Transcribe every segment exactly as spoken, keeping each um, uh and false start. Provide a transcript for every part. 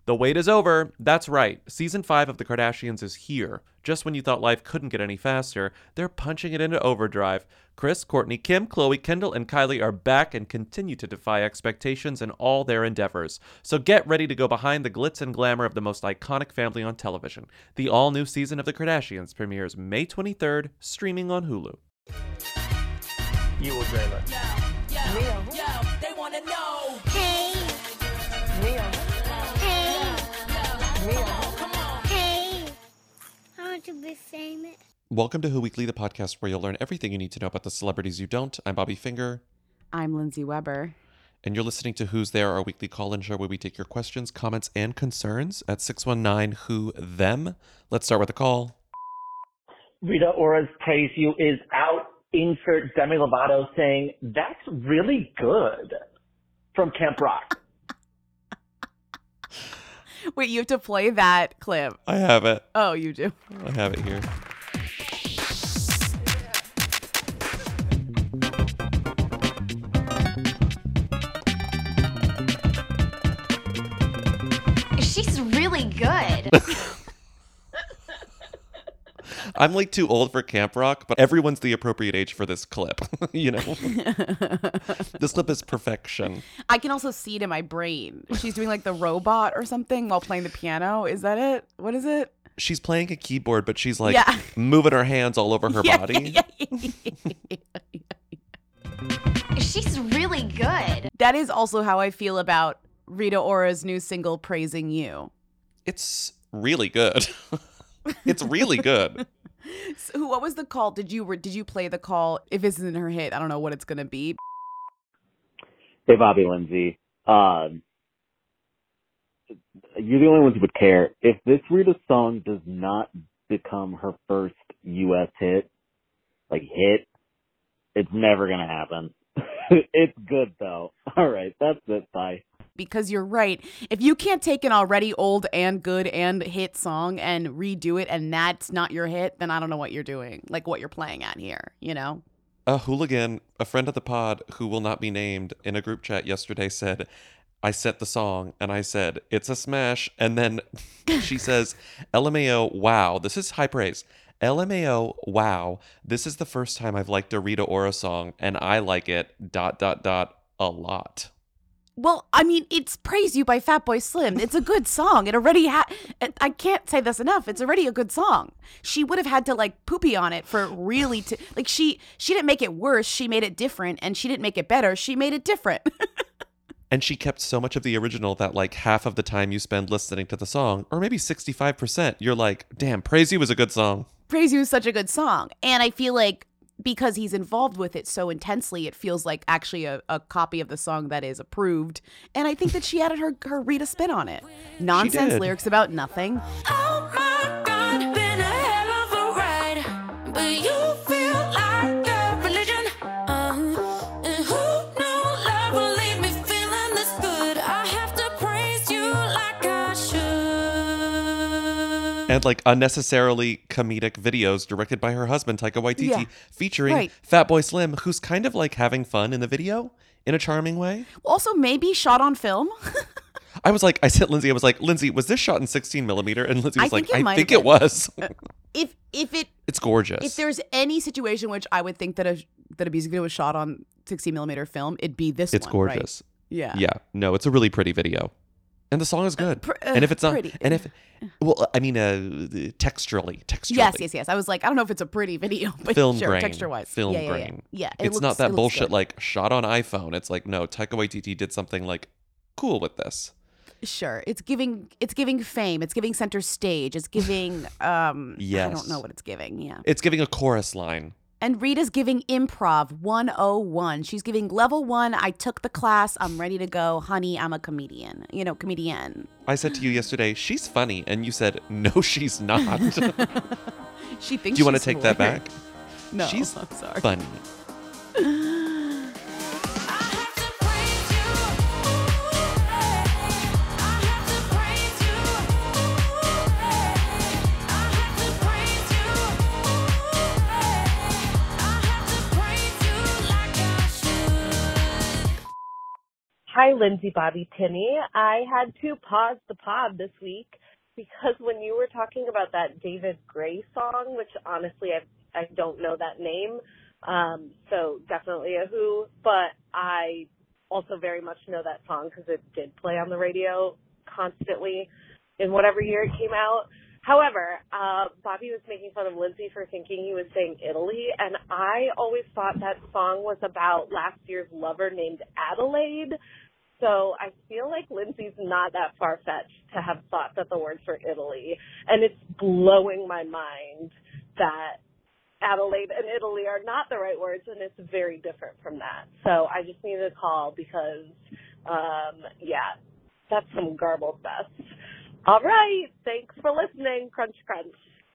The wait is over. That's right. Season five of The Kardashians is here. Just when you thought life couldn't get any faster, they're punching it into overdrive. Kris, Kourtney, Kim, Khloe, Kendall, and Kylie are back and continue to defy expectations in all their endeavors. So get ready to go behind the glitz and glamour of the most iconic family on television. The all-new season of The Kardashians premieres May twenty-third, streaming on Hulu. You will dream it. Yo, yo, yo, they want to know. Hey. Mia. Hey. Mia. Come on. Hey. I want to be famous. Welcome to Who Weekly, the podcast where you'll learn everything you need to know about the celebrities you don't. I'm Bobby Finger. I'm Lindsay Weber. And you're listening to Who's There, our weekly call-in show where we take your questions, comments, and concerns at six one nine who them. Let's start with the call. Rita Ora's Praise You is out. Insert Demi Lovato saying, that's really good, from Camp Rock. Wait, you have to play that clip. I have it. Oh, you do? I have it here. She's really good. I'm like too old for Camp Rock, but everyone's the appropriate age for this clip. You know, this clip is perfection. I can also see it in my brain. She's doing like the robot or something while playing the piano. Is that it? What is it? She's playing a keyboard, but she's like Yeah. moving her hands all over her Yeah, body. yeah, yeah, yeah. She's really good. That is also how I feel about Rita Ora's new single, Praising You. It's really good. It's really good. So what was the call? Did you did you play the call? If this isn't her hit, I don't know what it's going to be. Hey, Bobby, Lindsay. Um, you're the only ones who would care. If this Rita song does not become her first U S hit, like hit, it's never going to happen. It's good, though. All right, that's it. Bye. Because you're right. If you can't take an already old and good and hit song and redo it and that's not your hit, then I don't know what you're doing, like what you're playing at here, you know? A hooligan, a friend of the pod who will not be named, in a group chat yesterday said, I sent the song and I said, it's a smash. And then she says, L M A O, wow, this is high praise. L M A O, wow, this is the first time I've liked a Rita Ora song and I like it, dot, dot, dot, a lot. Well, I mean, it's Praise You by Fatboy Slim. It's a good song. It already had, I can't say this enough. It's already a good song. She would have had to like poopy on it for really to, like she, she didn't make it worse. She made it different, and she didn't make it better. She made it different. And she kept so much of the original that like half of the time you spend listening to the song, or maybe sixty-five percent, you're like, damn, Praise You was a good song. Praise You is such a good song. And I feel like because he's involved with it so intensely, it feels like actually a, a copy of the song that is approved. And I think that she added her, her Rita spin on it. Nonsense lyrics about nothing. Oh my God, been a hell of a ride, but you feel like a religion. Uh-huh. And who knew love will leave me feeling this good? I have to praise you like I should. And like unnecessarily comedic videos directed by her husband, Taika Waititi, Yeah, featuring right. Fatboy Slim, who's kind of like having fun in the video in a charming way. Also, maybe shot on film. I was like, I said, Lindsay, I was like, Lindsay, was this shot in sixteen millimeter? And Lindsay I was like, think it I might think have it was. if if it It's gorgeous. if there's any situation which I would think that a that a music video was shot on sixteen millimeter film, it'd be this It's one. Right? gorgeous. Yeah. Yeah. No, it's a really pretty video. And the song is good. pr- uh, and if it's not, pretty. and if, well, I mean, uh, texturally, texturally. Yes, yes, yes. I was like, I don't know if it's a pretty video, but Film sure, grain. texture wise. Film yeah, yeah, grain. Yeah, yeah. It It's looks- not it that looks bullshit good. like shot on iPhone. It's like, no, Taika Waititi did something like cool with this. Sure. It's giving it's giving fame. It's giving center stage. It's giving um I Yes. don't know what it's giving. Yeah. It's giving a chorus line. And Rita's giving improv one oh one. She's giving level one. I took the class. I'm ready to go. Honey, I'm a comedian. You know, comedian. I said to you yesterday, she's funny. And you said, no, she's not. Do She thinks you want to she's take that hilarious. back? No, She's I'm sorry. funny. Hi, Lindsay, Bobby, Timmy. I had to pause the pod this week because when you were talking about that David Gray song, which honestly I I don't know that name, um, so definitely a Who, but I also very much know that song because it did play on the radio constantly in whatever year it came out. However, uh, Bobby was making fun of Lindsay for thinking he was saying Italy, and I always thought that song was about last year's lover named Adelaide. So I feel like Lindsay's not that far-fetched to have thought that the words were Italy, and it's blowing my mind that Adelaide and Italy are not the right words, and it's very different from that. So I just needed a call because, um, yeah, that's some garbled mess. All right. Thanks for listening. Crunch, crunch.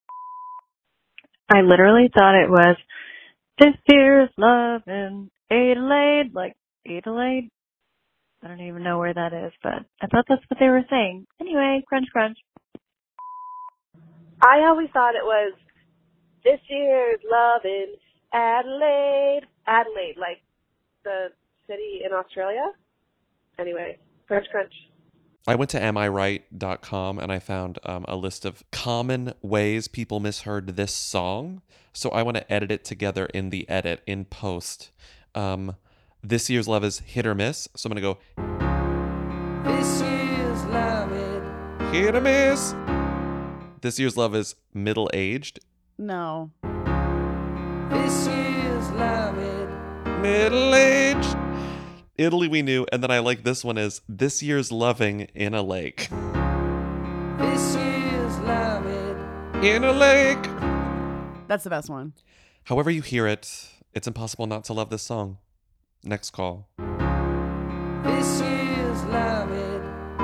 I literally thought it was this year's love in Adelaide, like Adelaide. I don't even know where that is, but I thought that's what they were saying. Anyway, crunch, crunch. I always thought it was this year's love in Adelaide. Adelaide, like the city in Australia. Anyway, crunch, crunch. I went to am I right dot com and I found um, a list of common ways people misheard this song. So I want to edit it together in the edit, in post. Um, this year's love is hit or miss. So I'm going to go. This year's love is hit or miss. This year's love is middle-aged. No. This year's love is middle-aged. Italy we knew, and then I like this one is this year's loving in a lake. This year's loving in a lake. That's the best one. However you hear it, it's impossible not to love this song. Next call. This year's loving.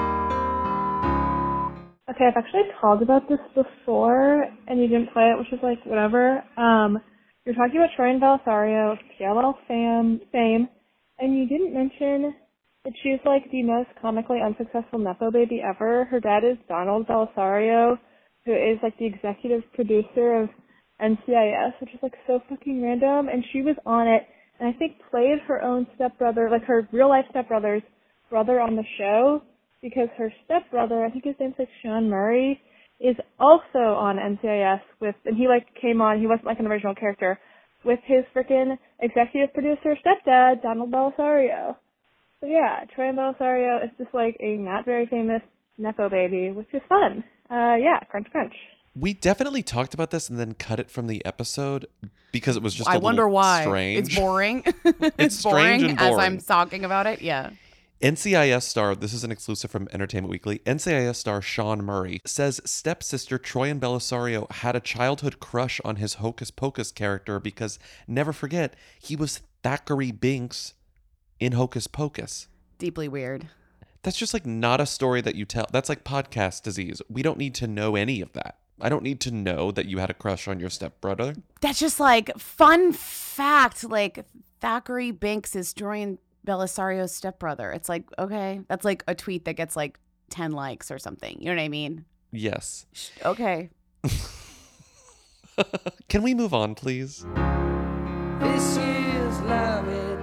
Okay, I've actually called about this before, and you didn't play it, which is like whatever. Um, you're talking about Troy and Belisario, P L L fam, fame. And you didn't mention that she's like the most comically unsuccessful Nepo baby ever. Her dad is Donald Belisario, who is like the executive producer of N C I S, which is like so fucking random. And she was on it, and I think played her own stepbrother, like her real life stepbrother's brother on the show, because her stepbrother, I think his name's like Sean Murray, is also on N C I S with, and he like came on, he wasn't like an original character, with his freaking executive producer stepdad, Donald Belisario. So yeah, Troy and Belisario is just like a not very famous Nepo baby, which is fun. Uh, yeah, crunch, crunch. We definitely talked about this and then cut it from the episode because it was just a I wonder little why. strange. It's boring. it's, it's strange boring, and boring. as I'm talking about it, yeah. N C I S star, this is an exclusive from Entertainment Weekly, N C I S star Sean Murray says stepsister Troy and Belisario had a childhood crush on his Hocus Pocus character because, never forget, he was Thackeray Binks in Hocus Pocus. Deeply weird. That's just like not a story that you tell. That's like podcast disease. We don't need to know any of that. I don't need to know that you had a crush on your stepbrother. That's just like fun fact, like Thackeray Binks is Troy Belisario's stepbrother. It's like, okay, that's like a tweet that gets like ten likes or something. You know what I mean? Yes. Okay. Can we move on, please? This is love it.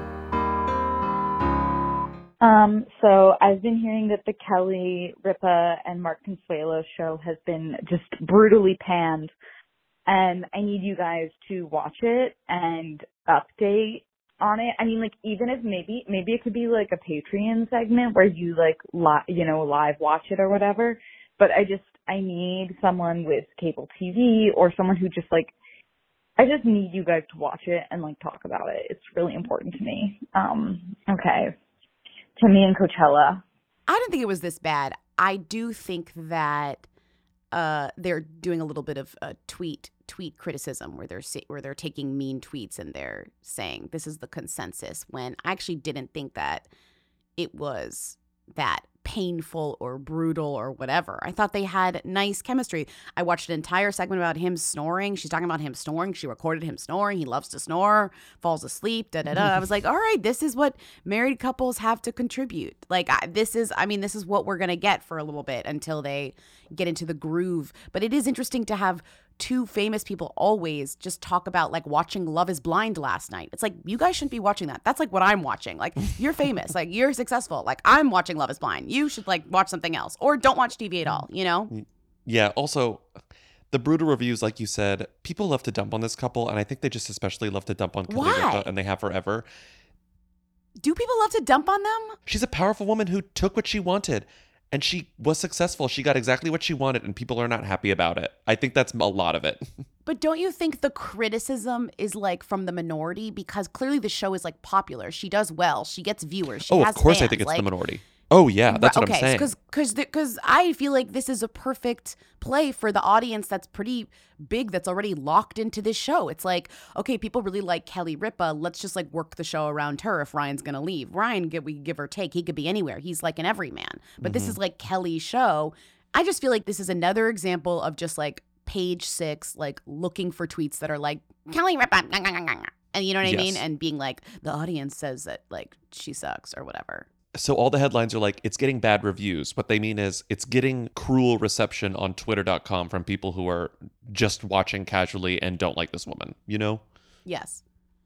Um, so I've been hearing that the Kelly Ripa and Mark Consuelo show has been just brutally panned, and I need you guys to watch it and update on it. I mean, like, even if maybe, maybe it could be like a Patreon segment where you like, li- you know, live watch it or whatever. But I just, I need someone with cable T V or someone who just like, I just need you guys to watch it and like talk about it. It's really important to me. Um, okay. Timmy and Coachella. I didn't think it was this bad. I do think that uh, they're doing a little bit of a tweet tweet criticism where they're sa- where they're taking mean tweets and they're saying this is the consensus, when I actually didn't think that it was that painful or brutal or whatever. I thought they had nice chemistry. I watched an entire segment about him snoring. She's talking about him snoring. She recorded him snoring. He loves to snore, falls asleep, da da da. I was like, all right, this is what married couples have to contribute. Like, I, this is, I mean, this is what we're going to get for a little bit until they get into the groove. But it is interesting to have two famous people always just talk about like watching Love is Blind last night. It's like, you guys shouldn't be watching that. That's like what I'm watching. Like, you're famous, like you're successful. Like, I'm watching Love is Blind. You should like watch something else or don't watch T V at all, you know? Yeah. Also, the brutal reviews, like you said, people love to dump on this couple. And I think they just especially love to dump on Kelly Why? Ripa, and they have forever. Do people love to dump on them? She's a powerful woman who took what she wanted. And she was successful. She got exactly what she wanted, and people are not happy about it. I think that's a lot of it. But don't you think the criticism is like from the minority? Because clearly the show is like popular. She does well. She gets viewers. She oh, has of course fans. I think it's like, the minority. Oh, yeah, that's what okay, I'm saying. Because because because I feel like this is a perfect play for the audience that's pretty big, that's already locked into this show. It's like, okay, people really like Kelly Ripa. Let's just like work the show around her if Ryan's going to leave. Ryan, we give or take. He could be anywhere. He's like an everyman. But mm-hmm. this is like Kelly's show. I just feel like this is another example of just like Page Six, like looking for tweets that are like, Kelly Ripa, and you know what I yes. mean? And being like, the audience says that like she sucks or whatever. So all the headlines are like, it's getting bad reviews. What they mean is it's getting cruel reception on twitter dot com from people who are just watching casually and don't like this woman, you know? Yes.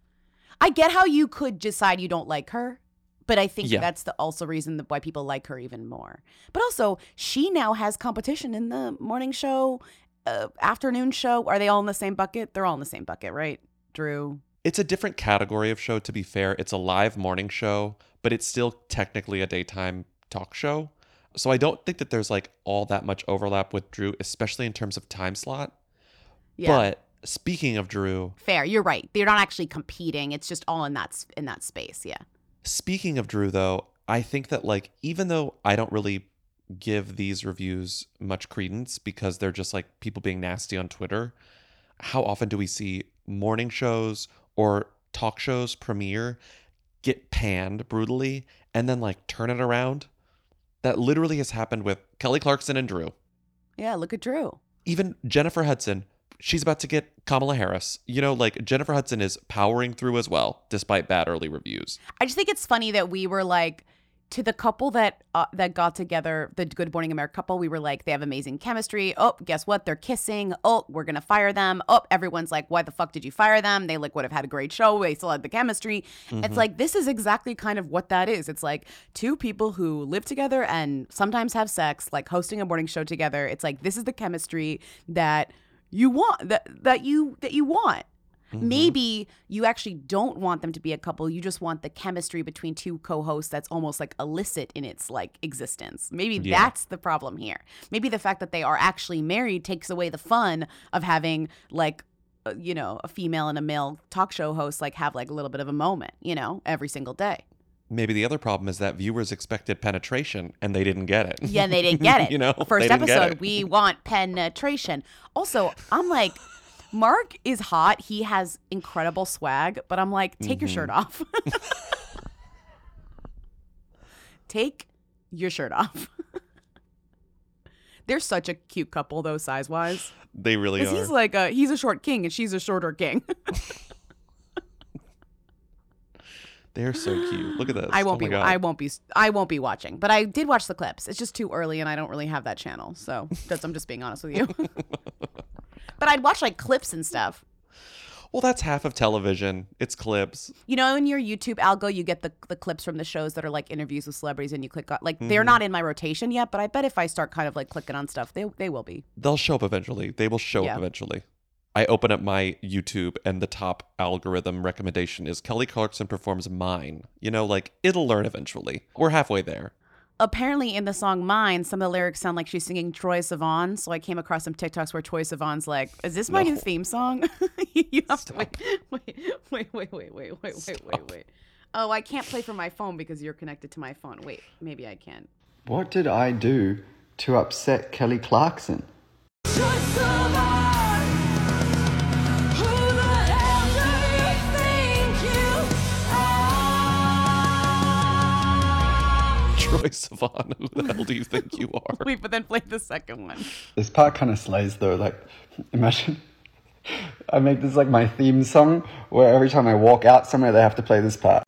I get how you could decide you don't like her, but I think Yeah. that's the also reason that why people like her even more. But also, she now has competition in the morning show, uh, afternoon show. Are they all in the same bucket? They're all in the same bucket, right, Drew? It's a different category of show, to be fair. It's a live morning show, but it's still technically a daytime talk show. So I don't think that there's like all that much overlap with Drew, especially in terms of time slot. Yeah. But speaking of Drew, Fair, you're right. They're not actually competing. It's just all in that s- in that space, yeah. speaking of Drew though, I think that like even though I don't really give these reviews much credence because they're just like people being nasty on Twitter, how often do we see morning shows or talk shows premiere get panned brutally and then like turn it around? That literally has happened with Kelly Clarkson and Drew. Yeah, look at Drew. Even Jennifer Hudson, she's about to get Kamala Harris. You know, like Jennifer Hudson is powering through as well, despite bad early reviews. I just think it's funny that we were like, to the couple that uh, that got together, the Good Morning America couple, we were like, they have amazing chemistry. Oh, guess what? They're kissing. Oh, we're going to fire them. Oh, everyone's like, why the fuck did you fire them? They like would have had a great show. They still had the chemistry. Mm-hmm. It's like, this is exactly kind of what that is. It's like two people who live together and sometimes have sex, like hosting a morning show together. It's like, this is the chemistry that you want, that, that you, that you want. Mm-hmm. Maybe you actually don't want them to be a couple. You just want the chemistry between two co-hosts that's almost like illicit in its like existence. Maybe Yeah. that's the problem here. Maybe the fact that they are actually married takes away the fun of having like, uh, you know, a female and a male talk show host like have like a little bit of a moment, you know, every single day. Maybe the other problem is that viewers expected penetration and they didn't get it. Yeah, they didn't get it. You know, First they didn't get episode, it. we want penetration. Also, I'm like, Mark is hot. He has incredible swag, but I'm like, take your Mhm. shirt off. Take your shirt off. They're such a cute couple, though, size-wise. They really are. Because he's like a he's a short king and she's a shorter king. They're so cute. Look at this. I won't Oh my be. God. I won't be. I won't be watching. But I did watch the clips. It's just too early, and I don't really have that channel. So that's. I'm just being honest with you. But I'd watch like clips and stuff. Well, that's half of television. It's clips. You know, in your YouTube algo, you get the the clips from the shows that are like interviews with celebrities, and you click on. Like they're Mhm. not in my rotation yet, but I bet if I start kind of like clicking on stuff, they they will be. They'll show up eventually. They will show Yeah. up eventually. I open up my YouTube and the top algorithm recommendation is Kelly Clarkson performs Mine. You know, like it'll learn eventually. We're halfway there. Apparently, in the song "Mine," some of the lyrics sound like she's singing Troye Sivan. So I came across some TikToks where Troye Sivan's like, "Is this my No. new theme song?" You have to Stop. wait, wait, wait, wait, wait, wait, wait, wait, wait, wait. Oh, I can't play from my phone because you're connected to my phone. Wait, maybe I can. What did I do to upset Kelly Clarkson? Troye Sivan, who the hell do you think you are? Wait, but then play the second one. This part kind of slays though. Like, imagine I make this like my theme song where every time I walk out somewhere, they have to play this part.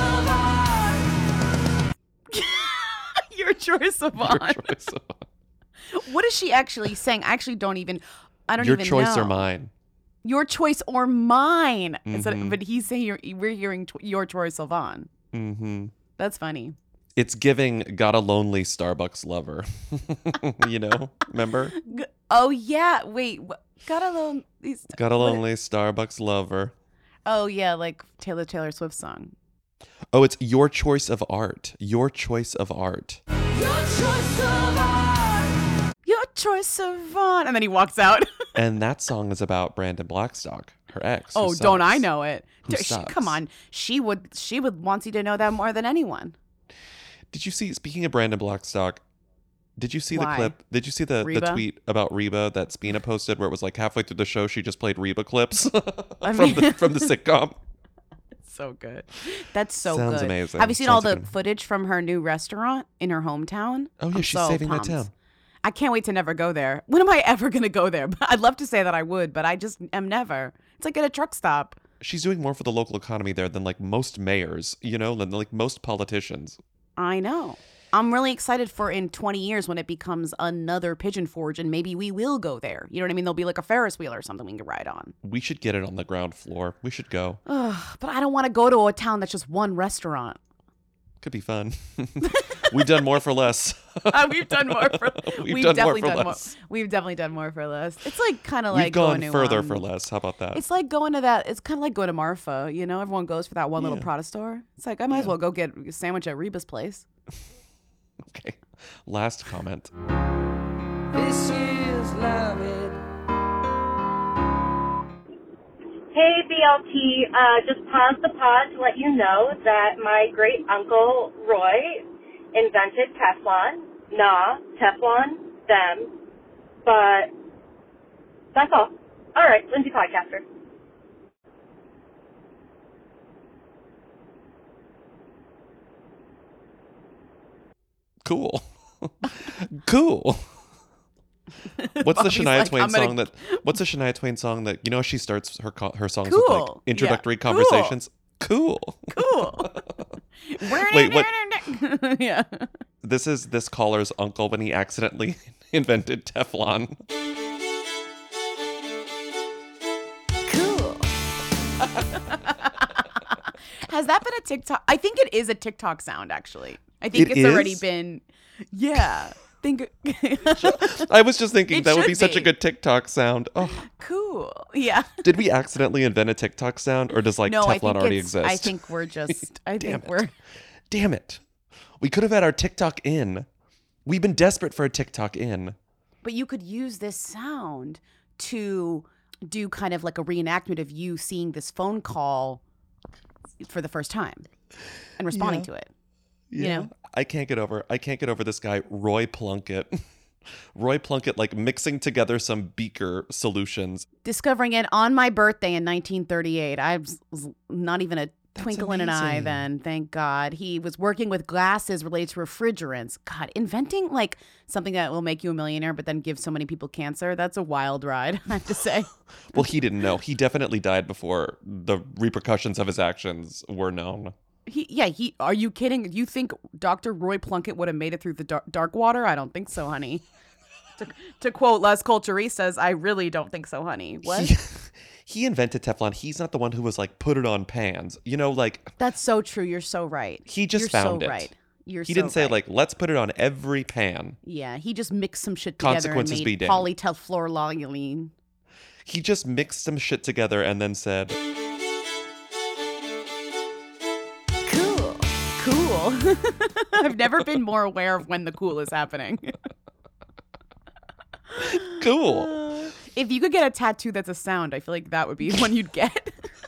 You're Troye Sivan. Troye Sivan. What is she actually saying? I actually don't even. I don't Your even choice know. or mine. Your choice or mine. Instead, Mhm. but he's saying you're, we're hearing tw- your Troy Sivan. Mm-hmm. That's funny. It's giving got a lonely Starbucks lover. You know? Remember? G- Oh yeah. Wait. What? Got a little. These, Got a what- lonely Starbucks lover. Oh yeah, like Taylor Taylor Swift song. Oh, it's your choice of art. Your choice of art. Your choice of on. And then he walks out. And that song is about Brandon Blackstock, her ex. who Oh, don't I sucks. know it? Who She- sucks. come on, she would. She would want you to know that more than anyone. Did you see, speaking of Brandon Blackstock, did you see Why? the clip? Did you see the, the Reba? tweet about Reba that Spina posted where it was like halfway through the show she just played Reba clips I from, mean- the, from the sitcom? So good. That's so Sounds good. amazing. Have you seen all Sounds the good. footage from her new restaurant in her hometown? Oh, yeah, I'm she's so saving pumped. that town. I can't wait to never go there. When am I ever going to go there? I'd love to say that I would, but I just am never. It's like at a truck stop. She's doing more for the local economy there than like most mayors, you know, than like most politicians. I know. I'm really excited for in twenty years when it becomes another Pigeon Forge and maybe we will go there. You know what I mean? There'll be like a Ferris wheel or something we can ride on. We should get it on the ground floor. We should go. Ugh, but I don't want to go to a town that's just one restaurant. Could be fun. We've done more for less. Uh, we've done more for We've we've, done more definitely for done less. more. We've definitely done more for less. It's like kind of We've like gone going to, further um, for less. How about that? It's like going to that. It's kind of like going to Marfa. You know, everyone goes for that one little Yeah. Prada store. It's like I might as Yeah. well go get a sandwich at Reba's place. Okay. Last comment. This is love it. Hey, B L T, uh, just pause the pod to let you know that my great uncle Roy invented Teflon. Nah, Teflon, them. But that's all. All right, Lindsay Podcaster. Cool. Cool. What's the Bobby's Shania like, Twain I'm gonna- song that? What's the Shania Twain song that you know she starts her co- her songs with like Cool. introductory Yeah. Cool. conversations? Cool. Cool. Wait, what? yeah. This is this caller's uncle when he accidentally invented Teflon. Cool. Has that been a TikTok? I think it is a TikTok sound, actually. I think It it's already is? been. Yeah. Think. I was just thinking It that would should be such a be. good TikTok sound. Oh, Cool. Yeah. did we accidentally invent a TikTok sound, or does like no, I Teflon think already it's, exist? I think we're just. I Damn think it. we're. Damn it. We could have had our TikTok in. We've been desperate for a TikTok in. But you could use this sound to do kind of like a reenactment of you seeing this phone call for the first time and responding Yeah. to it. Yeah. You know? I can't get over I can't get over this guy, Roy Plunkett. Roy Plunkett like mixing together some beaker solutions. Discovering it on my birthday in nineteen thirty-eight. I was was not even a twinkle in an eye amazing. then, thank God. He was working with glasses related to refrigerants. God, inventing like something that will make you a millionaire but then give so many people cancer, that's a wild ride, I have to say. Well, he didn't know. He definitely died before the repercussions of his actions were known. He, yeah, he. Are you kidding? You think Doctor Roy Plunkett would have made it through the dark, dark water? I don't think so, honey. to, to quote Les Culturistas, I really don't think so, honey. What? He, he invented Teflon. He's not the one who was like, put it on pans. You know, like That's so true. You're so right. he just You're found so it. right. You're he so didn't say right. like, let's put it on every pan. Yeah, he just mixed some shit together and Consequences made be damned. polytefluoroline. He just mixed some shit together and then said, Cool. Cool. I've never been more aware of when the cool is happening. cool. If you could get a tattoo that's a sound, I feel like that would be one you'd get.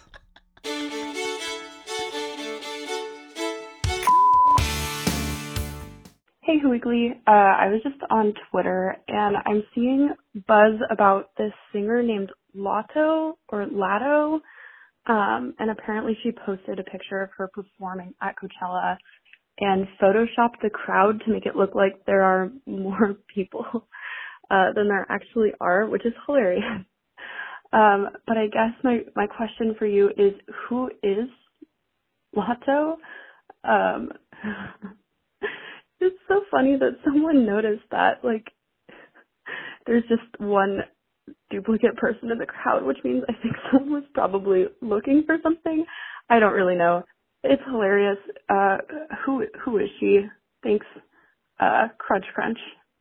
Hey, Weekly. Uh, I was just on Twitter and I'm seeing buzz about this singer named Lotto or Latto. Um, and apparently she posted a picture of her performing at Coachella and photoshopped the crowd to make it look like there are more people uh, than there actually are, which is hilarious. Um, but I guess my, my question for you is, who is Lotto? Um, it's so funny that someone noticed that. Like, there's just one duplicate person in the crowd, which means I think someone was probably looking for something. I don't really know. It's hilarious. Uh, who who is she? Thanks, uh, Crunch Crunch.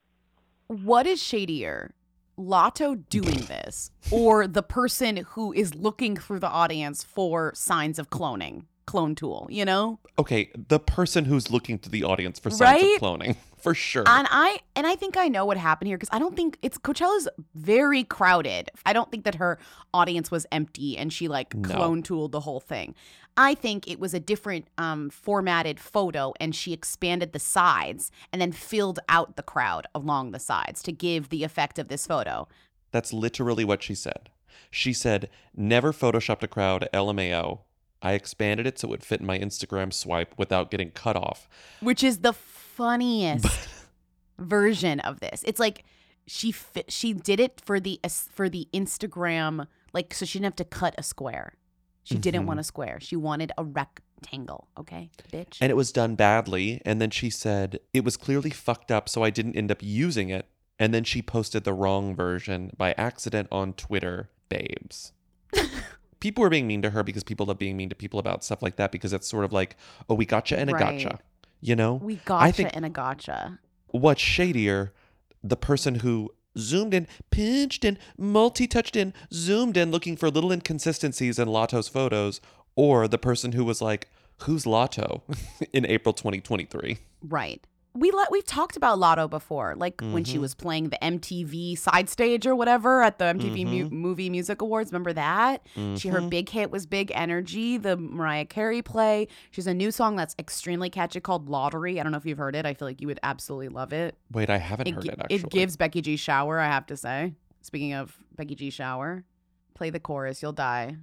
What is shadier? Lotto doing this or the person who is looking through the audience for signs of cloning? Clone tool, you know? Okay, the person who's looking to the audience for signs Right? of cloning, for sure. And I and I think I know what happened here because I don't think it's Coachella's very crowded. I don't think that her audience was empty and she like No. clone tooled the whole thing. I think it was a different um, formatted photo and she expanded the sides and then filled out the crowd along the sides to give the effect of this photo. That's literally what she said. She said, never photoshopped a crowd, L M A O. I expanded it so it would fit in my Instagram swipe without getting cut off. Which is the funniest version of this. It's like she fi- she did it for the for the Instagram, like so she didn't have to cut a square. She didn't Mhm. want a square. She wanted a rectangle. Okay, bitch. And it was done badly. And then she said, it was clearly fucked up, so I didn't end up using it. And then she posted the wrong version by accident on Twitter, babes. People were being mean to her because people love being mean to people about stuff like that because it's sort of like, oh, we gotcha and a Right. gotcha. You know? We I gotcha think and a gotcha. what's shadier, the person who zoomed in, pinched in, multi-touched in, zoomed in looking for little inconsistencies in Lotto's photos, or the person who was like, who's Lotto in April twenty twenty-three? Right. We let we've talked about Lotto before, like when she Mhm. was playing the M T V side stage or whatever at the M T V mu- Mhm. Movie Music Awards. Remember that? She her Mhm. big hit was Big Energy, the Mariah Carey play. She has a new song that's extremely catchy called Lottery. I don't know if you've heard it. I feel like you would absolutely love it. Wait, I haven't It, heard gi- it, actually. it gives Becky G shower, I have to say. Speaking of Becky G shower, play the chorus, you'll die.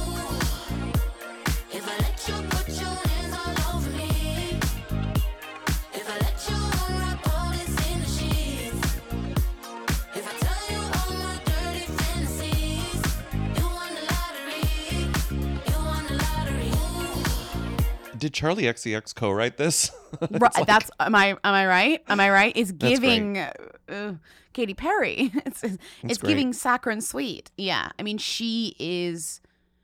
If I let you put your hands all over me, if I let you unwrap all this in the sheets, if I tell you all my dirty fantasies, you won the lottery, you won the lottery. Did Charlie X C X co-write this? It's Right, like- that's am I am I right? Am I right? It's That's giving uh, uh, Katy Perry. It's it's, it's great. giving saccharine sweet. Yeah, I mean she is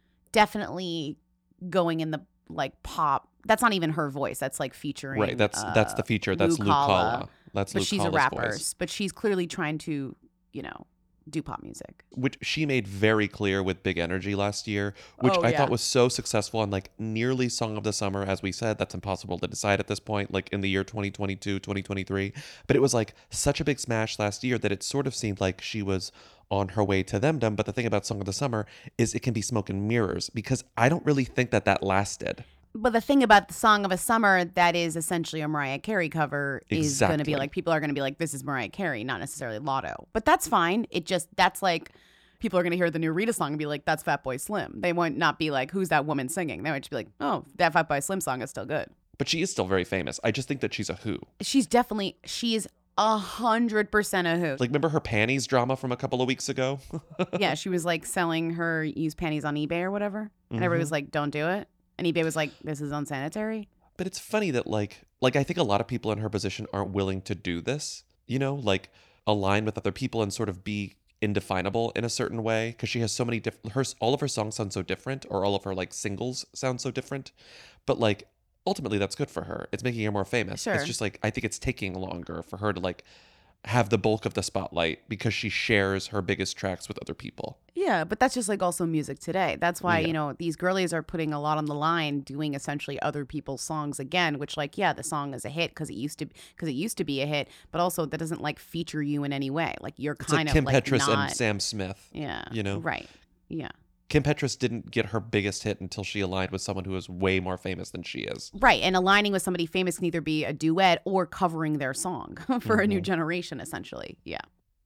definitely going in the like pop. That's not even her voice. That's like featuring. Right, that's that's the uh, feature. That's Lou Lou Calla. Calla. That's But Lou she's a Calla's rapper. voice. But she's clearly trying to, you know, do pop music. Which she made very clear with Big Energy last year, which Oh, I yeah. thought was so successful and like nearly Song of the Summer. As we said, that's impossible to decide at this point, like in the year twenty twenty-two, twenty twenty-three. But it was like such a big smash last year that it sort of seemed like she was on her way to themdom. But the thing about Song of the Summer is it can be smoke and mirrors because I don't really think that that lasted. But the thing about the Song of a Summer that is essentially a Mariah Carey cover is going to be Exactly. like, people are going to be like, this is Mariah Carey, not necessarily Lotto. But that's fine. It just, that's like, people are going to hear the new Rita song and be like, that's Fatboy Slim. They won't not be like, who's that woman singing? They might just be like, oh, that Fatboy Slim song is still good. But she is still very famous. I just think that she's a who. She's definitely, she is a hundred percent a who. Like, remember her panties drama from a couple of weeks ago? Yeah, she was like selling her used panties on eBay or whatever. And everybody was Mhm. like, don't do it. And eBay was like, this is unsanitary. But it's funny that like like I think a lot of people in her position aren't willing to do this, you know, like align with other people and sort of be indefinable in a certain way because she has so many different her all of her songs sound so different or all of her like singles sound so different. But like ultimately that's good for her. It's making her more famous. Sure. It's just like I think it's taking longer for her to like have the bulk of the spotlight because she shares her biggest tracks with other people. Yeah, but that's just like also music today. That's why, Yeah. you know, these girlies are putting a lot on the line doing essentially other people's songs again, which like, yeah, the song is a hit because it used to because it used to be a hit, but also that doesn't like feature you in any way. Like you're It's like kind Kim of like Petras not, and Sam Smith. Yeah. You know? Right. Yeah. Kim Petras didn't get her biggest hit until she aligned with someone who was way more famous than she is. Right. And aligning with somebody famous can either be a duet or covering their song for a new Mhm. generation, essentially. Yeah.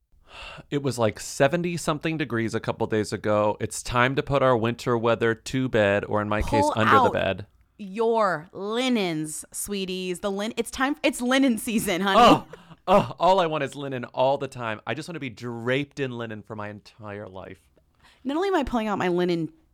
It was like seventy something degrees a couple days ago. It's time to put our winter weather to bed, or in my case, Pull under the out bed. Your linens, sweeties. The lin it's time it's linen season, honey. Oh, oh, all I want is linen all the time. I just want to be draped in linen for my entire life. Not only am I pulling out my linen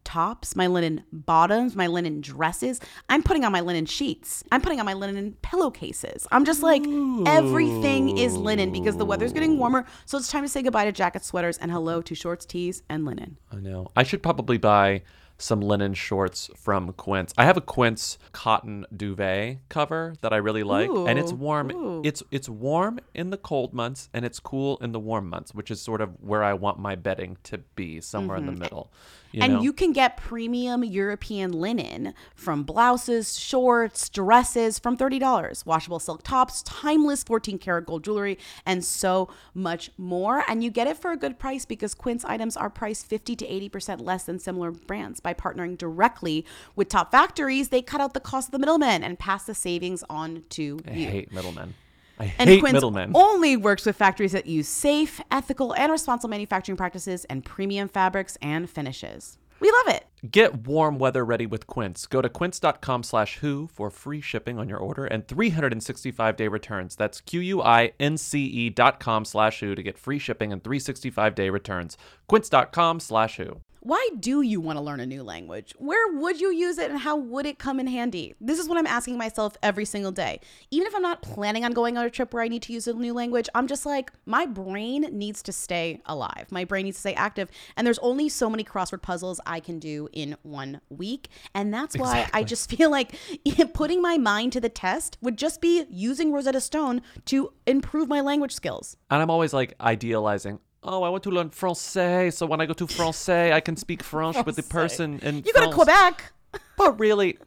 tops, my linen bottoms, my linen dresses. I'm putting on my linen sheets. I'm putting on my linen pillowcases. I'm just like, Ooh. Everything is linen because the weather's getting warmer. So it's time to say goodbye to jackets, sweaters, and hello to shorts, tees, and linen. I know. I should probably buy some linen shorts from Quince. I have a Quince cotton duvet cover that I really like, Ooh. and it's warm. Ooh. It's it's warm in the cold months, and it's cool in the warm months, which is sort of where I want my bedding to be, somewhere mm-hmm. in the middle. You and know? You can get premium European linen from blouses, shorts, dresses from thirty dollars. Washable silk tops, timeless fourteen karat gold jewelry, and so much more. And you get it for a good price because Quince items are priced fifty to eighty percent less than similar brands. By partnering directly with top factories, they cut out the cost of the middlemen and pass the savings on to I you. I hate middlemen. I and hate Quince middlemen. only works with factories that use safe, ethical, and responsible manufacturing practices and premium fabrics and finishes. We love it. Get warm weather ready with Quince. Go to quince.com slash who for free shipping on your order and three hundred sixty-five day returns. That's Q-U-I-N-C-E dot com slash who to get free shipping and three hundred sixty-five day returns. Quince.com slash who. Why do you want to learn a new language? Where would you use it and how would it come in handy? This is what I'm asking myself every single day. Even if I'm not planning on going on a trip where I need to use a new language, I'm just like, my brain needs to stay alive. My brain needs to stay active. And there's only so many crossword puzzles I can do in one week. And that's why exactly. I just feel like putting my mind to the test would just be using Rosetta Stone to improve my language skills. And I'm always like idealizing, oh, I want to learn Francais, so when I go to Francais, I can speak French with the person in You go to Quebec. But really,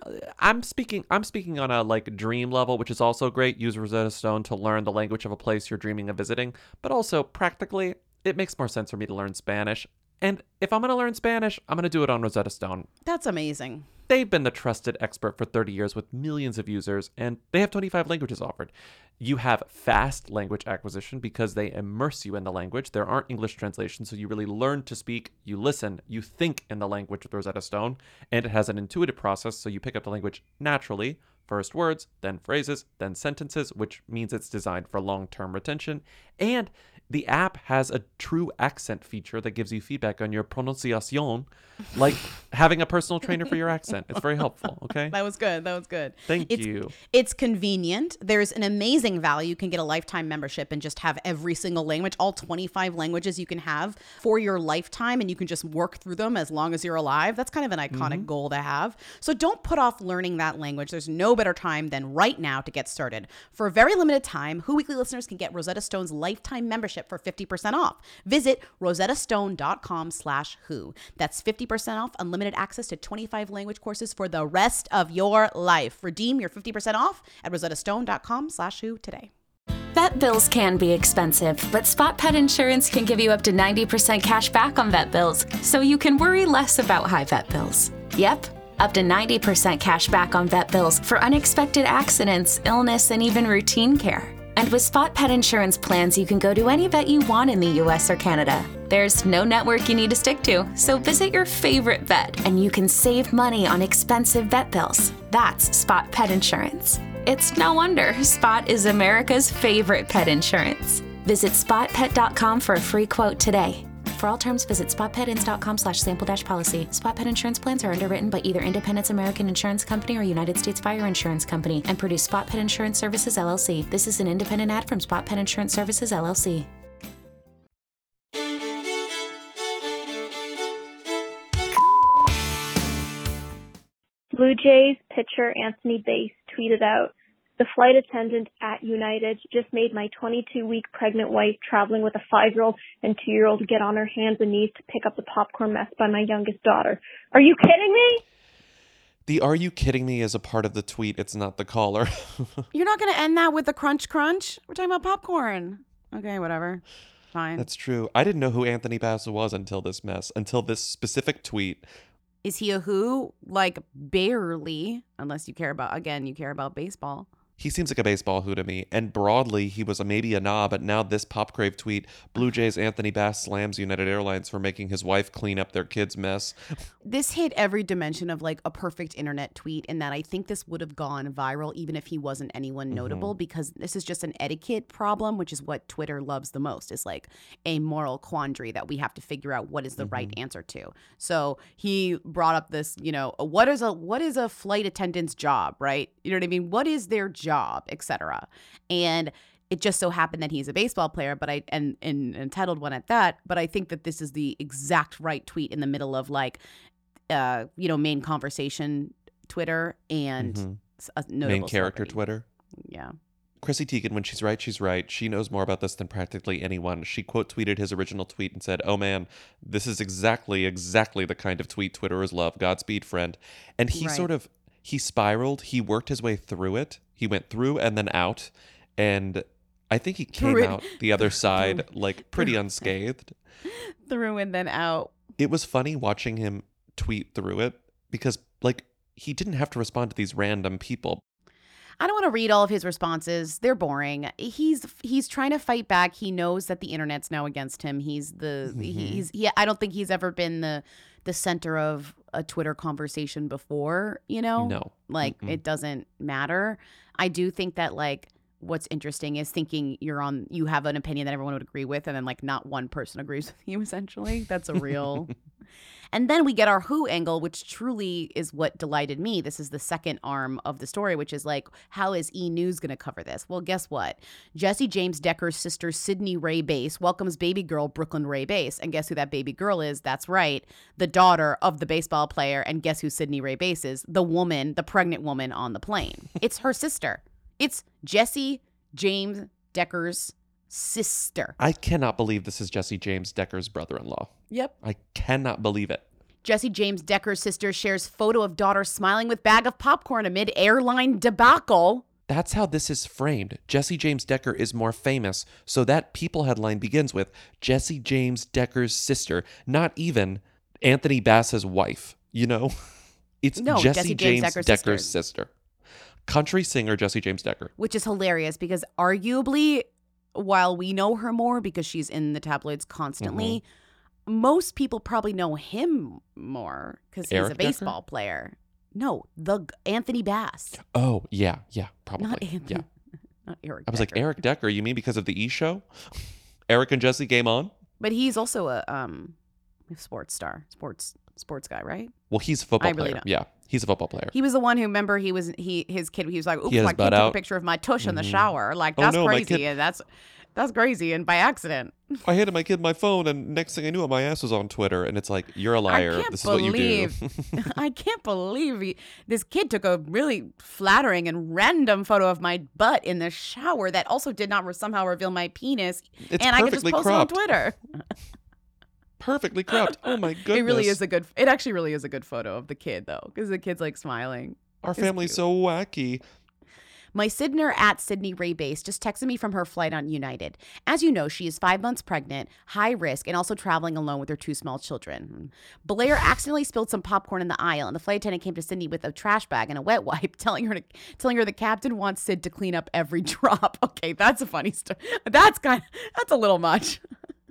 I'm speaking I'm speaking on a like dream level, which is also great. Use Rosetta Stone to learn the language of a place you're dreaming of visiting. But also, practically, it makes more sense for me to learn Spanish. And if I'm going to learn Spanish, I'm going to do it on Rosetta Stone. That's amazing. They've been the trusted expert for thirty years with millions of users, and they have twenty-five languages offered. You have fast language acquisition because they immerse you in the language. There aren't English translations, so you really learn to speak, you listen, you think in the language with Rosetta Stone, and it has an intuitive process, so you pick up the language naturally. First words, then phrases, then sentences, which means it's designed for long-term retention. And the app has a true accent feature that gives you feedback on your pronunciation, like having a personal trainer for your accent. It's very helpful, okay? That was good. That was good. Thank it's, you. It's convenient. There's an amazing value. You can get a lifetime membership and just have every single language, all twenty-five languages you can have for your lifetime, and you can just work through them as long as you're alive. That's kind of an iconic mm-hmm. goal to have. So don't put off learning that language. There's no better time than right now to get started. For a very limited time, Who Weekly listeners can get Rosetta Stone's lifetime membership for fifty percent off. Visit rosettastone.com slash who. That's fifty percent off, unlimited access to twenty-five language courses for the rest of your life. Redeem your fifty percent off at rosettastone.com slash who today. Vet bills can be expensive, but Spot Pet Insurance can give you up to ninety percent cash back on vet bills, so you can worry less about high vet bills. Yep, up to ninety percent cash back on vet bills for unexpected accidents, illness, and even routine care. And with Spot Pet Insurance plans, you can go to any vet you want in the U S or Canada. There's no network you need to stick to, so visit your favorite vet and you can save money on expensive vet bills. That's Spot Pet Insurance. It's no wonder Spot is America's favorite pet insurance. Visit spot pet dot com for a free quote today. For all terms, visit spot pet ins dot com slash sample dash policy. Spot Pet Insurance plans are underwritten by either Independence American Insurance Company or United States Fire Insurance Company and produce Spot Pet Insurance Services, L L C. This is an independent ad from Spot Pet Insurance Services, L L C. Blue Jays pitcher Anthony Bass tweeted out, "The flight attendant at United just made my twenty-two-week pregnant wife traveling with a five-year-old and two-year-old get on her hands and knees to pick up the popcorn mess by my youngest daughter. Are you kidding me?" The "are you kidding me" is a part of the tweet. It's not the caller. You're not going to end that with the crunch crunch? We're talking about popcorn. Okay, whatever. Fine. That's true. I didn't know who Anthony Bass was until this mess, until this specific tweet. Is he a who? Like, barely, unless you care about, again, you care about baseball. He seems like a baseball who to me. And broadly, he was a, maybe a nah, but now this Pop Crave tweet, Blue Jays Anthony Bass slams United Airlines for making his wife clean up their kid's mess. This hit every dimension of like a perfect internet tweet, in that I think this would have gone viral even if he wasn't anyone notable, Mhm. because this is just an etiquette problem, which is what Twitter loves the most, is like a moral quandary that we have to figure out what is the right answer to. So he brought up this, you know, what is a what is a flight attendant's job, right? You know what I mean? What is their job? job, et cetera. And it just so happened that he's a baseball player, but I and, and entitled one at that. But I think that this is the exact right tweet in the middle of like, uh, you know, main conversation Twitter and Mhm. a notable Main character celebrity. Twitter. Yeah. Chrissy Teigen, when she's right, she's right. She knows more about this than practically anyone. She quote tweeted his original tweet and said, "Oh man, this is exactly, exactly the kind of tweet Twitterers love. Godspeed, friend." And he Right. sort of, he spiraled. He worked his way through it. He went through and then out. And I think he came Through it- out the other side like pretty unscathed. Through and then out. It was funny watching him tweet through it because like he didn't have to respond to these random people. I don't want to read all of his responses. They're boring. He's he's trying to fight back. He knows that the internet's now against him. He's the Mhm. he's he. I don't think he's ever been the the center of a Twitter conversation before. You know, No. like Mm-mm. it doesn't matter. I do think that like what's interesting is thinking you're on you have an opinion that everyone would agree with, and then like not one person agrees with you. Essentially, that's a real. And then we get our Who angle, which truly is what delighted me. This is the second arm of the story, which is like, how is E! News going to cover this? Well, guess what? Jesse James Decker's sister, Sydney Ray Bass, welcomes baby girl Brooklyn Ray Bass. And guess who that baby girl is? That's right, the daughter of the baseball player. And guess who Sydney Ray Bass is? The woman, the pregnant woman on the plane. It's her sister. It's Jesse James Decker's sister. I cannot believe this is Jesse James Decker's brother-in-law. Yep. I cannot believe it. Jesse James Decker's sister shares photo of daughter smiling with bag of popcorn amid airline debacle. That's how this is framed. Jesse James Decker is more famous, so that People headline begins with Jesse James Decker's sister, not even Anthony Bass's wife. You know, it's No, Jesse, Jesse James James, Decker's Decker's, sister. sister. Country singer Jesse James Decker. Which is hilarious because arguably, while we know her more because she's in the tabloids constantly, most people probably know him more because he's Eric a baseball player. No, the Anthony Bass, Oh yeah, yeah, probably. not Anthony, Yeah, not Eric. I was like Decker. Eric Decker. You mean because of the E Show? Eric and Jesse Game On. But he's also a um, sports star, sports sports guy, right? Well, he's a football I really player. don't. Yeah, he's a football player. He was the one who, remember, he was he his kid. He was like, "Oops, had my his kid butt took a out. picture of my tush in the Mhm. shower." Like Oh, that's no, my crazy, kid- and that's that's crazy, and by accident. I handed my kid my phone, and next thing I knew, my ass was on Twitter. And it's like, you're a liar. I can't This is believe, what you do. I can't believe he, this kid took a really flattering and random photo of my butt in the shower that also did not re- somehow reveal my penis, It's and I could just perfectly post cropped. it on Twitter. Perfectly cropped. Oh my goodness. It really is a good. It actually really is a good photo of the kid though, because the kid's like smiling. Our It's family's cute. so wacky. My Sydner at Sydney Ray Bass just texted me from her flight on United. As you know, she is five months pregnant, high risk, and also traveling alone with her two small children. Blair accidentally spilled some popcorn in the aisle, and the flight attendant came to Sydney with a trash bag and a wet wipe, telling her to, telling her the captain wants Sid to clean up every drop. Okay, that's a funny story. That's kind of that's a little much.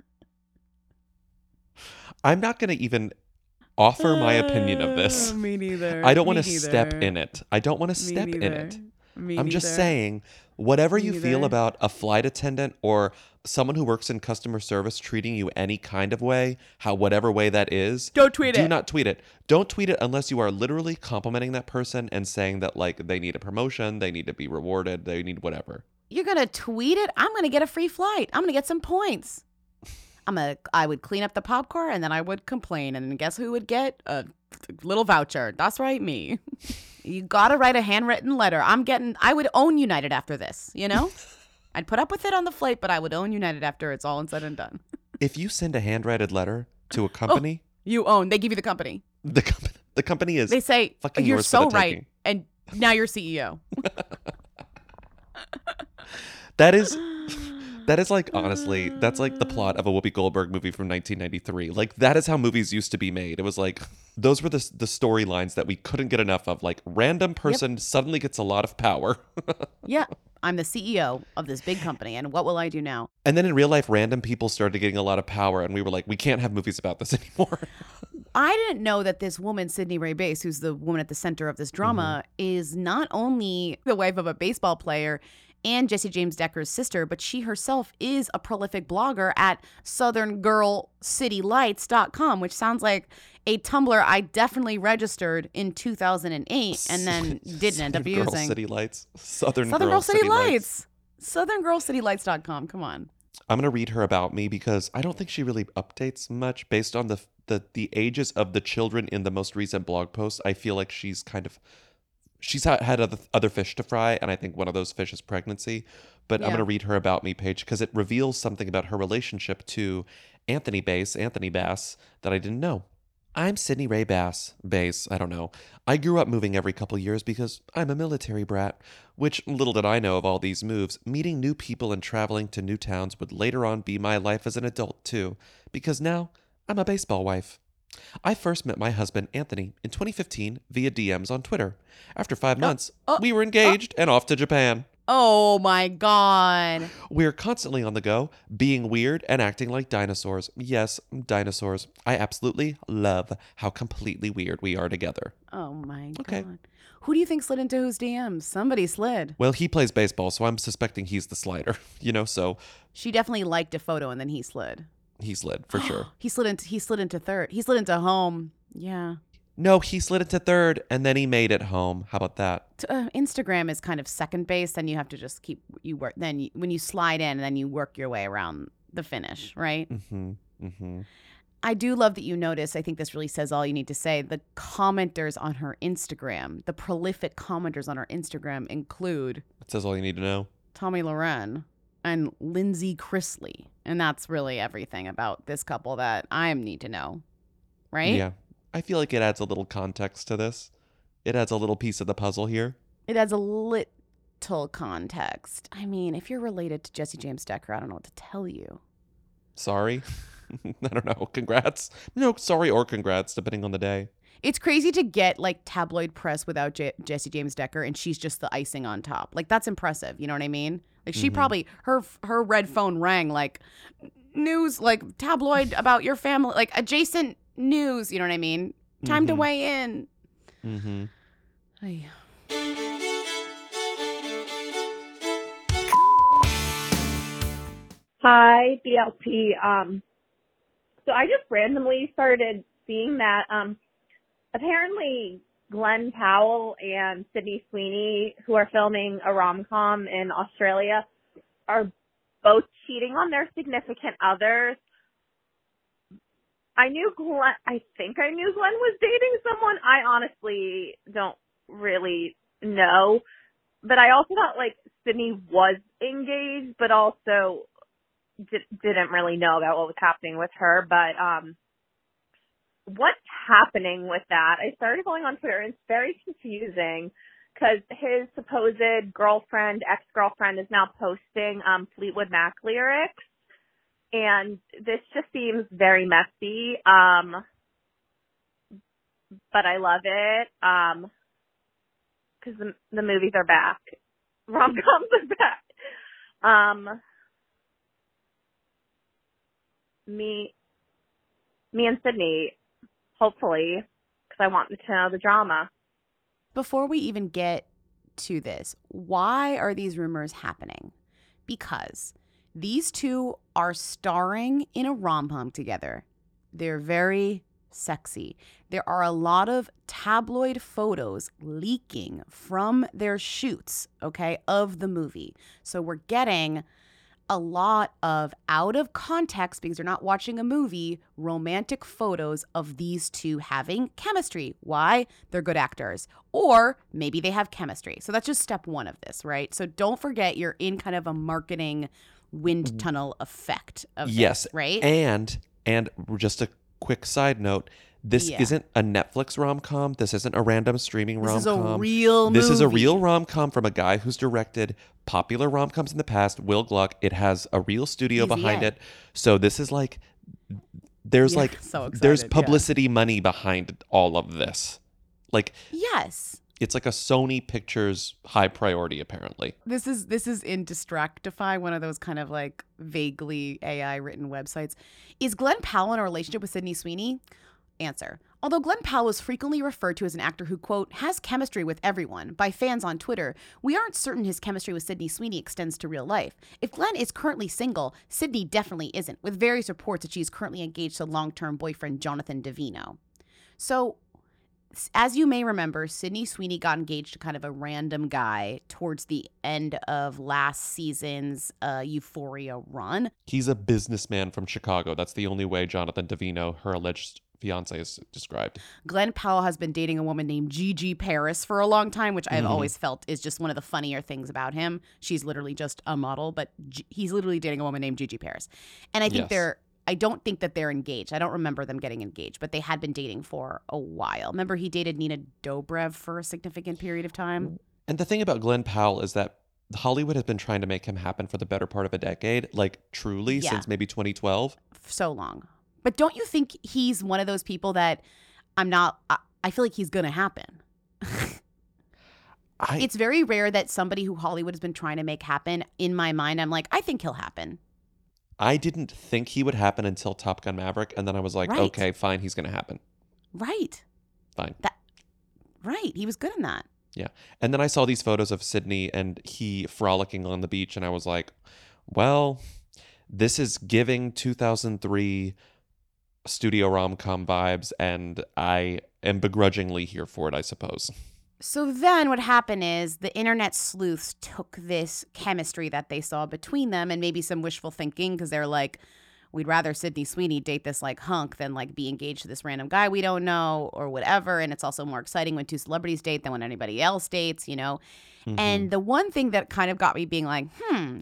I'm not going to even offer my opinion of this. Uh, me neither. I don't want Me to step neither. in it. I don't want to Me step in neither. it. Me I'm just neither. saying, whatever Me you feel neither. about a flight attendant or someone who works in customer service treating you any kind of way, how whatever way that is, Don't tweet do it. not tweet it. Don't tweet it unless you are literally complimenting that person and saying that like they need a promotion, they need to be rewarded, they need whatever. You're gonna tweet it? I'm gonna get a free flight. I'm gonna get some points. I'm a. I would clean up the popcorn and then I would complain, and then guess who would get a little voucher? That's right, me. You gotta write a handwritten letter. I'm getting. I would own United after this. You know, I'd put up with it on the flight, but I would own United after it's all said and done. If you send a handwritten letter to a company, You own. They give you the company. the company the company is They say fucking you're yours for so the right, taking. and now you're C E O. That is That is like, honestly, that's like the plot of a Whoopi Goldberg movie from nineteen ninety-three. Like, that is how movies used to be made. It was like, those were the, the storylines that we couldn't get enough of. Like, random person yep. suddenly gets a lot of power. Yeah. I'm the C E O of this big company, and what will I do now? And then in real life, random people started getting a lot of power, and we were like, we can't have movies about this anymore. I didn't know that this woman, Sydney Ray Bass, who's the woman at the center of this drama, mm-hmm. is not only the wife of a baseball player and Jesse James Decker's sister, but she herself is a prolific blogger at southern girl city lights dot com, which sounds like a Tumblr I definitely registered in two thousand eight and then didn't end up Southern using. Girl City Lights. Southern, Southern Girl, Girl City, City Lights. Lights. southern girl city lights dot com. Come on. I'm going to read her about me because I don't think she really updates much based on the, the the ages of the children in the most recent blog posts. I feel like she's kind of She's had other, other fish to fry, and I think one of those fish is pregnancy. But yeah. I'm going to read her About Me page because it reveals something about her relationship to Anthony Bass, Anthony Bass, that I didn't know. I'm Sydney Ray Bass. Bass, I don't know. I grew up moving every couple years because I'm a military brat. Which, little did I know of all these moves, meeting new people and traveling to new towns would later on be my life as an adult, too. Because now, I'm a baseball wife. I first met my husband, Anthony, in twenty fifteen via D Ms on Twitter. After five months, oh, we were engaged oh. and off to Japan. Oh my God. We're constantly on the go, being weird and acting like dinosaurs. Yes, dinosaurs. I absolutely love how completely weird we are together. Oh my okay. God. Who do you think slid into whose D Ms? Somebody slid. Well, he plays baseball, so I'm suspecting he's the slider, you know, so. She definitely liked a photo and then he slid. He slid, for sure. he slid into he slid into third. He slid into home. Yeah. No, he slid into third, and then he made it home. How about that? Uh, Instagram is kind of second base, then you have to just keep you work. Then you, when you slide in, then you work your way around the finish, right? Mm-hmm. Mm-hmm. I do love that you notice. I think this really says all you need to say. The commenters on her Instagram, the prolific commenters on her Instagram include. It says all you need to know. Tommy Loren and Lindsay Chrisley. And that's really everything about this couple that I need to know. Right? Yeah. I feel like it adds a little context to this. It adds a little piece of the puzzle here. It adds a little context. I mean, if you're related to Jesse James Decker, I don't know what to tell you. Sorry. I don't know. Congrats. No, sorry or congrats, depending on the day. It's crazy to get like tabloid press without J- Jesse James Decker, and she's just the icing on top. Like, that's impressive. You know what I mean? Like, she mm-hmm. probably, her her red phone rang like news, like tabloid about your family, like adjacent news. You know what I mean? Time mm-hmm. to weigh in. Mm-hmm. Ay. Hi, B L P. Um, so I just randomly started seeing that um, apparently Glenn Powell and Sydney Sweeney, who are filming a rom-com in Australia, are both cheating on their significant others. I knew Glenn, I think I knew Glenn was dating someone. I honestly don't really know. But I also thought, like, Sydney was engaged, but also di- didn't really know about what was happening with her. But um, what's happening with that? I started going on Twitter, and it's very confusing because his supposed girlfriend, ex-girlfriend, is now posting um, Fleetwood Mac lyrics. And this just seems very messy, um, but I love it because um, the, the movies are back. Rom-coms are back. Um, me, me and Sydney, hopefully, because I want to know the drama. Before we even get to this, why are these rumors happening? Because these two are starring in a rom-com together. They're very sexy. There are a lot of tabloid photos leaking from their shoots, okay, of the movie. So we're getting a lot of out of context, because you're not watching a movie, romantic photos of these two having chemistry. Why? They're good actors. Or maybe they have chemistry. So that's just step one of this, right? So don't forget you're in kind of a marketing wind tunnel effect of yes, this, right? And and just a quick side note, This Yeah. isn't a Netflix rom-com. This isn't a random streaming rom-com. This is a real This is a movie. real rom-com from a guy who's directed popular rom-coms in the past, Will Gluck. It has a real studio Easy behind A. it. So this is like, there's Yeah, like, so there's excited, yeah. publicity money behind all of this. Like, Yes. it's like a Sony Pictures high priority, apparently. This is this is in Distractify, one of those kind of like vaguely A I written websites. Is Glenn Powell in a relationship with Sydney Sweeney? Answer. Although Glenn Powell is frequently referred to as an actor who, quote, has chemistry with everyone by fans on Twitter, we aren't certain his chemistry with Sydney Sweeney extends to real life. If Glenn is currently single, Sydney definitely isn't, with various reports that she is currently engaged to long-term boyfriend Jonathan Davino. So, as you may remember, Sydney Sweeney got engaged to kind of a random guy towards the end of last season's uh, Euphoria run. He's a businessman from Chicago. That's the only way Jonathan Davino, her alleged fiance, is described. Glenn Powell has been dating a woman named Gigi Paris for a long time, which I've Mhm. always felt is just one of the funnier things about him. She's literally just a model, but G- he's literally dating a woman named Gigi Paris. And I think Yes. they're, I don't think that they're engaged. I don't remember them getting engaged, but they had been dating for a while. Remember, he dated Nina Dobrev for a significant period of time? And the thing about Glenn Powell is that Hollywood has been trying to make him happen for the better part of a decade, like truly Yeah. since maybe twenty twelve. So long. But don't you think he's one of those people that I'm not, I, I feel like he's going to happen? I, It's very rare that somebody who Hollywood has been trying to make happen, in my mind, I'm like, I think he'll happen. I didn't think he would happen until Top Gun Maverick, and then I was like, Right. okay, fine, he's going to happen. Right. Fine. That, right. He was good in that. Yeah. And then I saw these photos of Sydney and he frolicking on the beach, and I was like, well, this is giving two thousand three studio rom-com vibes, and I am begrudgingly here for it, I suppose. So then what happened is the internet sleuths took this chemistry that they saw between them and maybe some wishful thinking, because they're like, we'd rather Sydney Sweeney date this like hunk than like be engaged to this random guy we don't know or whatever. And it's also more exciting when two celebrities date than when anybody else dates, you know? Mhm. And the one thing that kind of got me being like, hmm,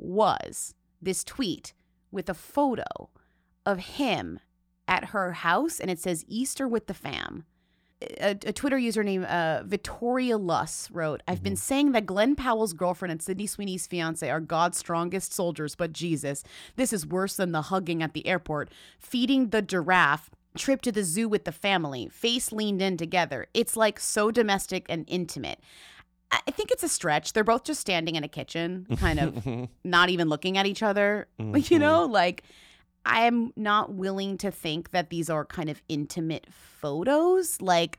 was this tweet with a photo of him at her house, and it says Easter with the fam. A, a Twitter user named uh, Victoria Luss wrote, I've been saying that Glenn Powell's girlfriend and Sydney Sweeney's fiance are God's strongest soldiers, but Jesus, this is worse than the hugging at the airport, feeding the giraffe, trip to the zoo with the family, face leaned in together. It's like so domestic and intimate. I I think it's a stretch. They're both just standing in a kitchen, kind of not even looking at each other. You know, like I'm not willing to think that these are kind of intimate photos. Like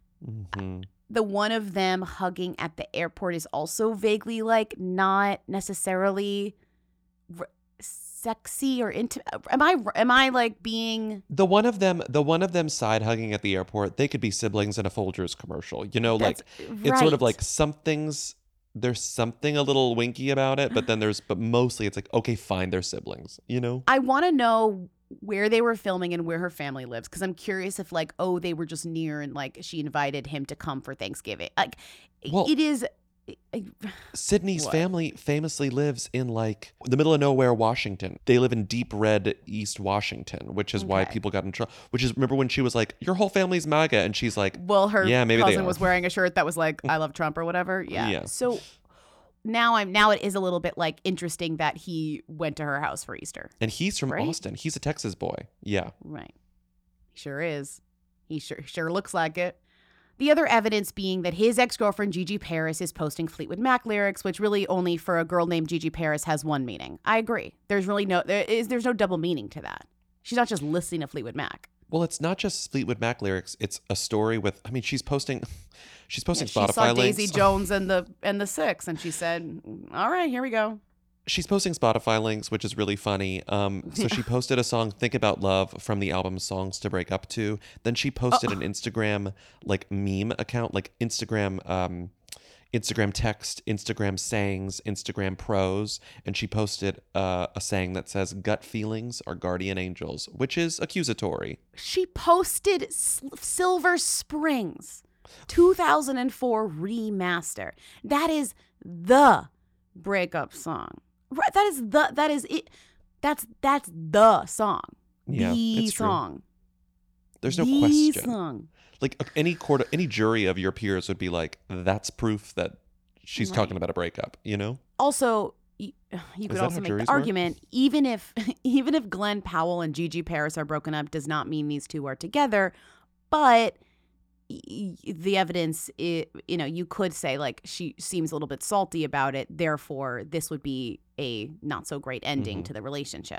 Mhm. the one of them hugging at the airport is also vaguely like not necessarily r- sexy or intimate. Am I am I like being The one of them, the one of them side hugging at the airport, they could be siblings in a Folgers commercial. You know, like That's- it's sort of right. like something's there's something a little winky about it, but then there's but mostly it's like, okay, fine, they're siblings, you know? I want to know where they were filming and where her family lives, because I'm curious if like, oh, they were just near and like she invited him to come for Thanksgiving. Like Well, it is Sydney's What? family famously lives in like the middle of nowhere, Washington. They live in deep red East Washington, which is why Okay. people got in trouble. Which is, remember when she was like, your whole family's MAGA? And she's like, well, her yeah, maybe they cousin are. was wearing a shirt that was like, I love Trump or whatever. Yeah. Yeah. So now I'm now it is a little bit like interesting that he went to her house for Easter. And he's from Right? Austin. He's a Texas boy. Yeah. Right. He sure is. He sure sure looks like it. The other evidence being that his ex-girlfriend Gigi Paris is posting Fleetwood Mac lyrics, which really only for a girl named Gigi Paris has one meaning. I agree. There's really no there is there's no double meaning to that. She's not just listening to Fleetwood Mac. Well, it's not just Fleetwood Mac lyrics. It's a story with, I mean, she's posting, she's posting Yeah, Spotify she saw links. Daisy Jones and the and the Six, and she said, "All right, here we go." She's posting Spotify links, which is really funny. Um, so she posted a song, Think About Love, from the album Songs to Break Up To. Then she posted Oh. an Instagram, like, meme account, like Instagram, um, Instagram text, Instagram sayings, Instagram prose. And she posted uh, a saying that says, gut feelings are guardian angels, which is accusatory. She posted S- Silver Springs, two thousand four remaster. That is the breakup song. Right, that is the that is it. That's that's the song. Yeah, the it's true. song. There's no the question. song. Like any court, any jury of your peers would be like, that's proof that she's Right. talking about a breakup, you know? Also, you, you could that also how make juries the work? argument, even if even if Glenn Powell and Gigi Paris are broken up, does not mean these two are together. But y- the evidence, i you know, you could say like she seems a little bit salty about it. Therefore, this would be a not so great ending Mhm. to the relationship.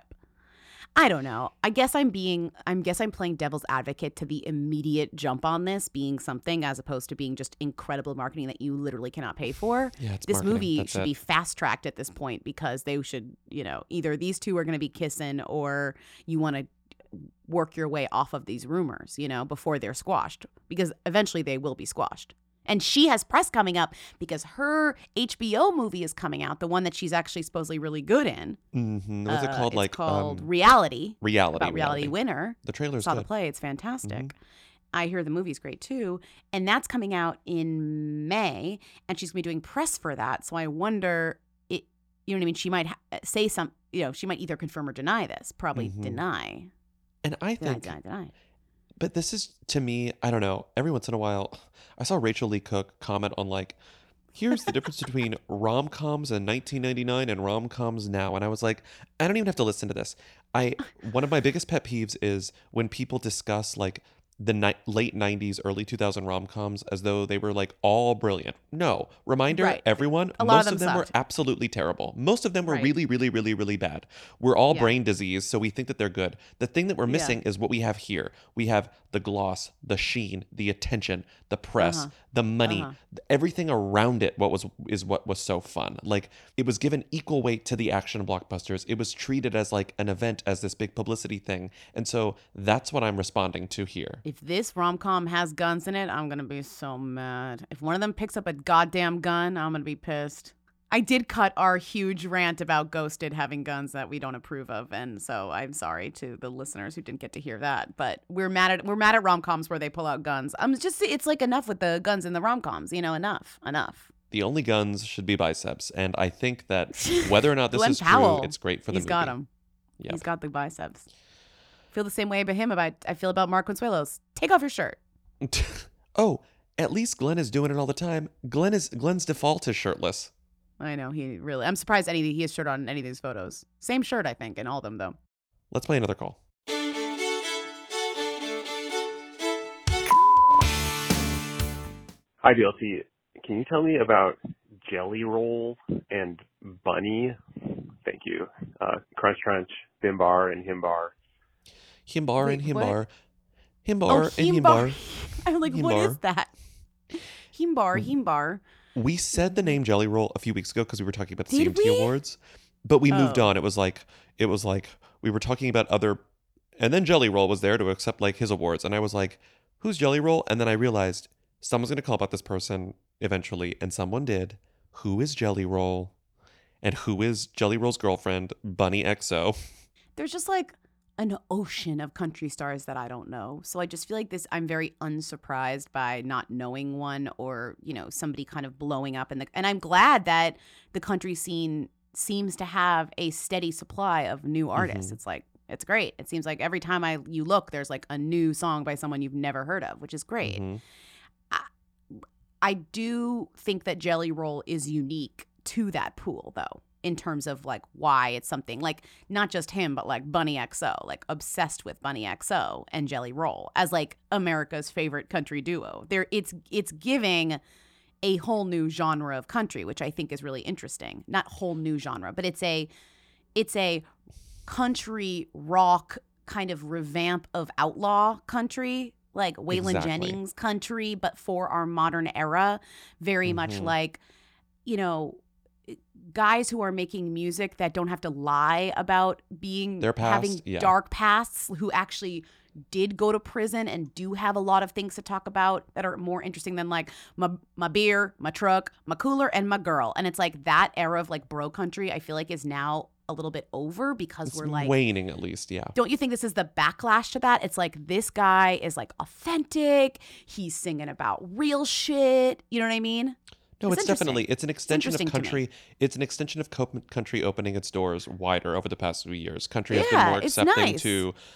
I don't know. I guess I'm being, I guess I'm playing devil's advocate to the immediate jump on this being something as opposed to being just incredible marketing that you literally cannot pay for. Yeah, it's This marketing. movie That's should it. be fast tracked at this point because they should, you know, either these two are going to be kissing or you want to work your way off of these rumors, you know, before they're squashed because eventually they will be squashed. And she has press coming up because her H B O movie is coming out, the one that she's actually supposedly really good in. Mm-hmm. What's it Uh, called? it's like called um, Reality. Reality. About Reality Winner. The trailer's Saw good. the play. It's fantastic. Mhm. I hear the movie's great too. And that's coming out in May. And she's going to be doing press for that. So I wonder, it, you know what I mean? She might ha- say some, you know, she might either confirm or deny this. Probably Mhm. deny. And I Deny, think, deny, deny. but this is to me, I don't know. Every once in a while, I saw Rachel Lee Cook comment on like, here's the difference between rom coms in nineteen ninety-nine and rom coms now. And I was like, I don't even have to listen to this. I one of my biggest pet peeves is when people discuss like the ni- late nineties, early two thousand rom coms as though they were like all brilliant. No, reminder, Right. everyone, A lot of most them of them, were sucked. absolutely terrible. Most of them were Right. really, really, really, really bad. We're all Yeah. brain disease, so we think that they're good. The thing that we're Yeah. missing is what we have here. We have the gloss, the sheen, the attention, the press, Uh-huh. the money, Uh-huh. th- everything around it. What was is what was so fun. Like it was given equal weight to the action blockbusters. It was treated as like an event, as this big publicity thing, and so that's what I'm responding to here. If this rom com has guns in it, I'm going to be so mad. If one of them picks up a goddamn gun, I'm going to be pissed. I did cut our huge rant about Ghosted having guns that we don't approve of, and so I'm sorry to the listeners who didn't get to hear that. But we're mad at we're mad at rom coms where they pull out guns. I'm just it's like enough with the guns in the rom coms, you know, enough, enough. The only guns should be biceps, and I think that whether or not this Glenn is Powell, true, it's great for the He's movie. got them. Yep. He's got the biceps. Feel the same way about him about I feel about Mark Consuelos. Take off your shirt. Oh, at least Glenn is doing it all the time. Glenn is Glenn's default is shirtless. I know he really. I'm surprised any he has shirt on any of these photos. Same shirt, I think, in all of them though. Let's play another call. Hi, D L T. Can you tell me about Jelly Roll and Bunny? Thank you. Uh, Crunch Crunch, Bimbar, and Himbar. Himbar Wait, and what? Himbar. Himbar Oh, and Himbar. Himbar. I'm like, what is Himbar. that? Himbar, Himbar. We said the name Jelly Roll a few weeks ago because we were talking about the Did C M T we? awards, but we moved Oh. on. It was like it was like we were talking about other, and then Jelly Roll was there to accept like his awards, and I was like, "Who's Jelly Roll?" And then I realized someone's going to call about this person eventually, and someone did. Who is Jelly Roll? And who is Jelly Roll's girlfriend, Bunny X O? There's just like an ocean of country stars that I don't know. So I just feel like this I'm very unsurprised by not knowing one or, you know, somebody kind of blowing up in the and I'm glad that the country scene seems to have a steady supply of new artists. Mhm. It's like it's great. It seems like every time I you look there's like a new song by someone you've never heard of, which is great. Mhm. I do think that Jelly Roll is unique to that pool, though, in terms of like why it's something like not just him, but like Bunny X O, like obsessed with Bunny X O and Jelly Roll as like America's favorite country duo. There, it's it's giving a whole new genre of country, which I think is really interesting. Not whole new genre, but it's a it's a country rock kind of revamp of outlaw country. Like Waylon Exactly. Jennings country, but for our modern era, very much Mhm. like, you know, guys who are making music that don't have to lie about being Their having past, yeah. dark pasts, who actually did go to prison and do have a lot of things to talk about that are more interesting than like my my beer, my truck, my cooler, and my girl. And it's like that era of like bro country, I feel like is now a little bit over because It's we're like waning at least, yeah. don't you think this is the backlash to that? It's like this guy is like authentic. He's singing about real shit. You know what I mean? No, it's, interesting. definitely it's an extension of interesting to me. country. It's an extension of co- country opening its doors wider over the past few years. Country has Yeah, been more it's accepting nice. to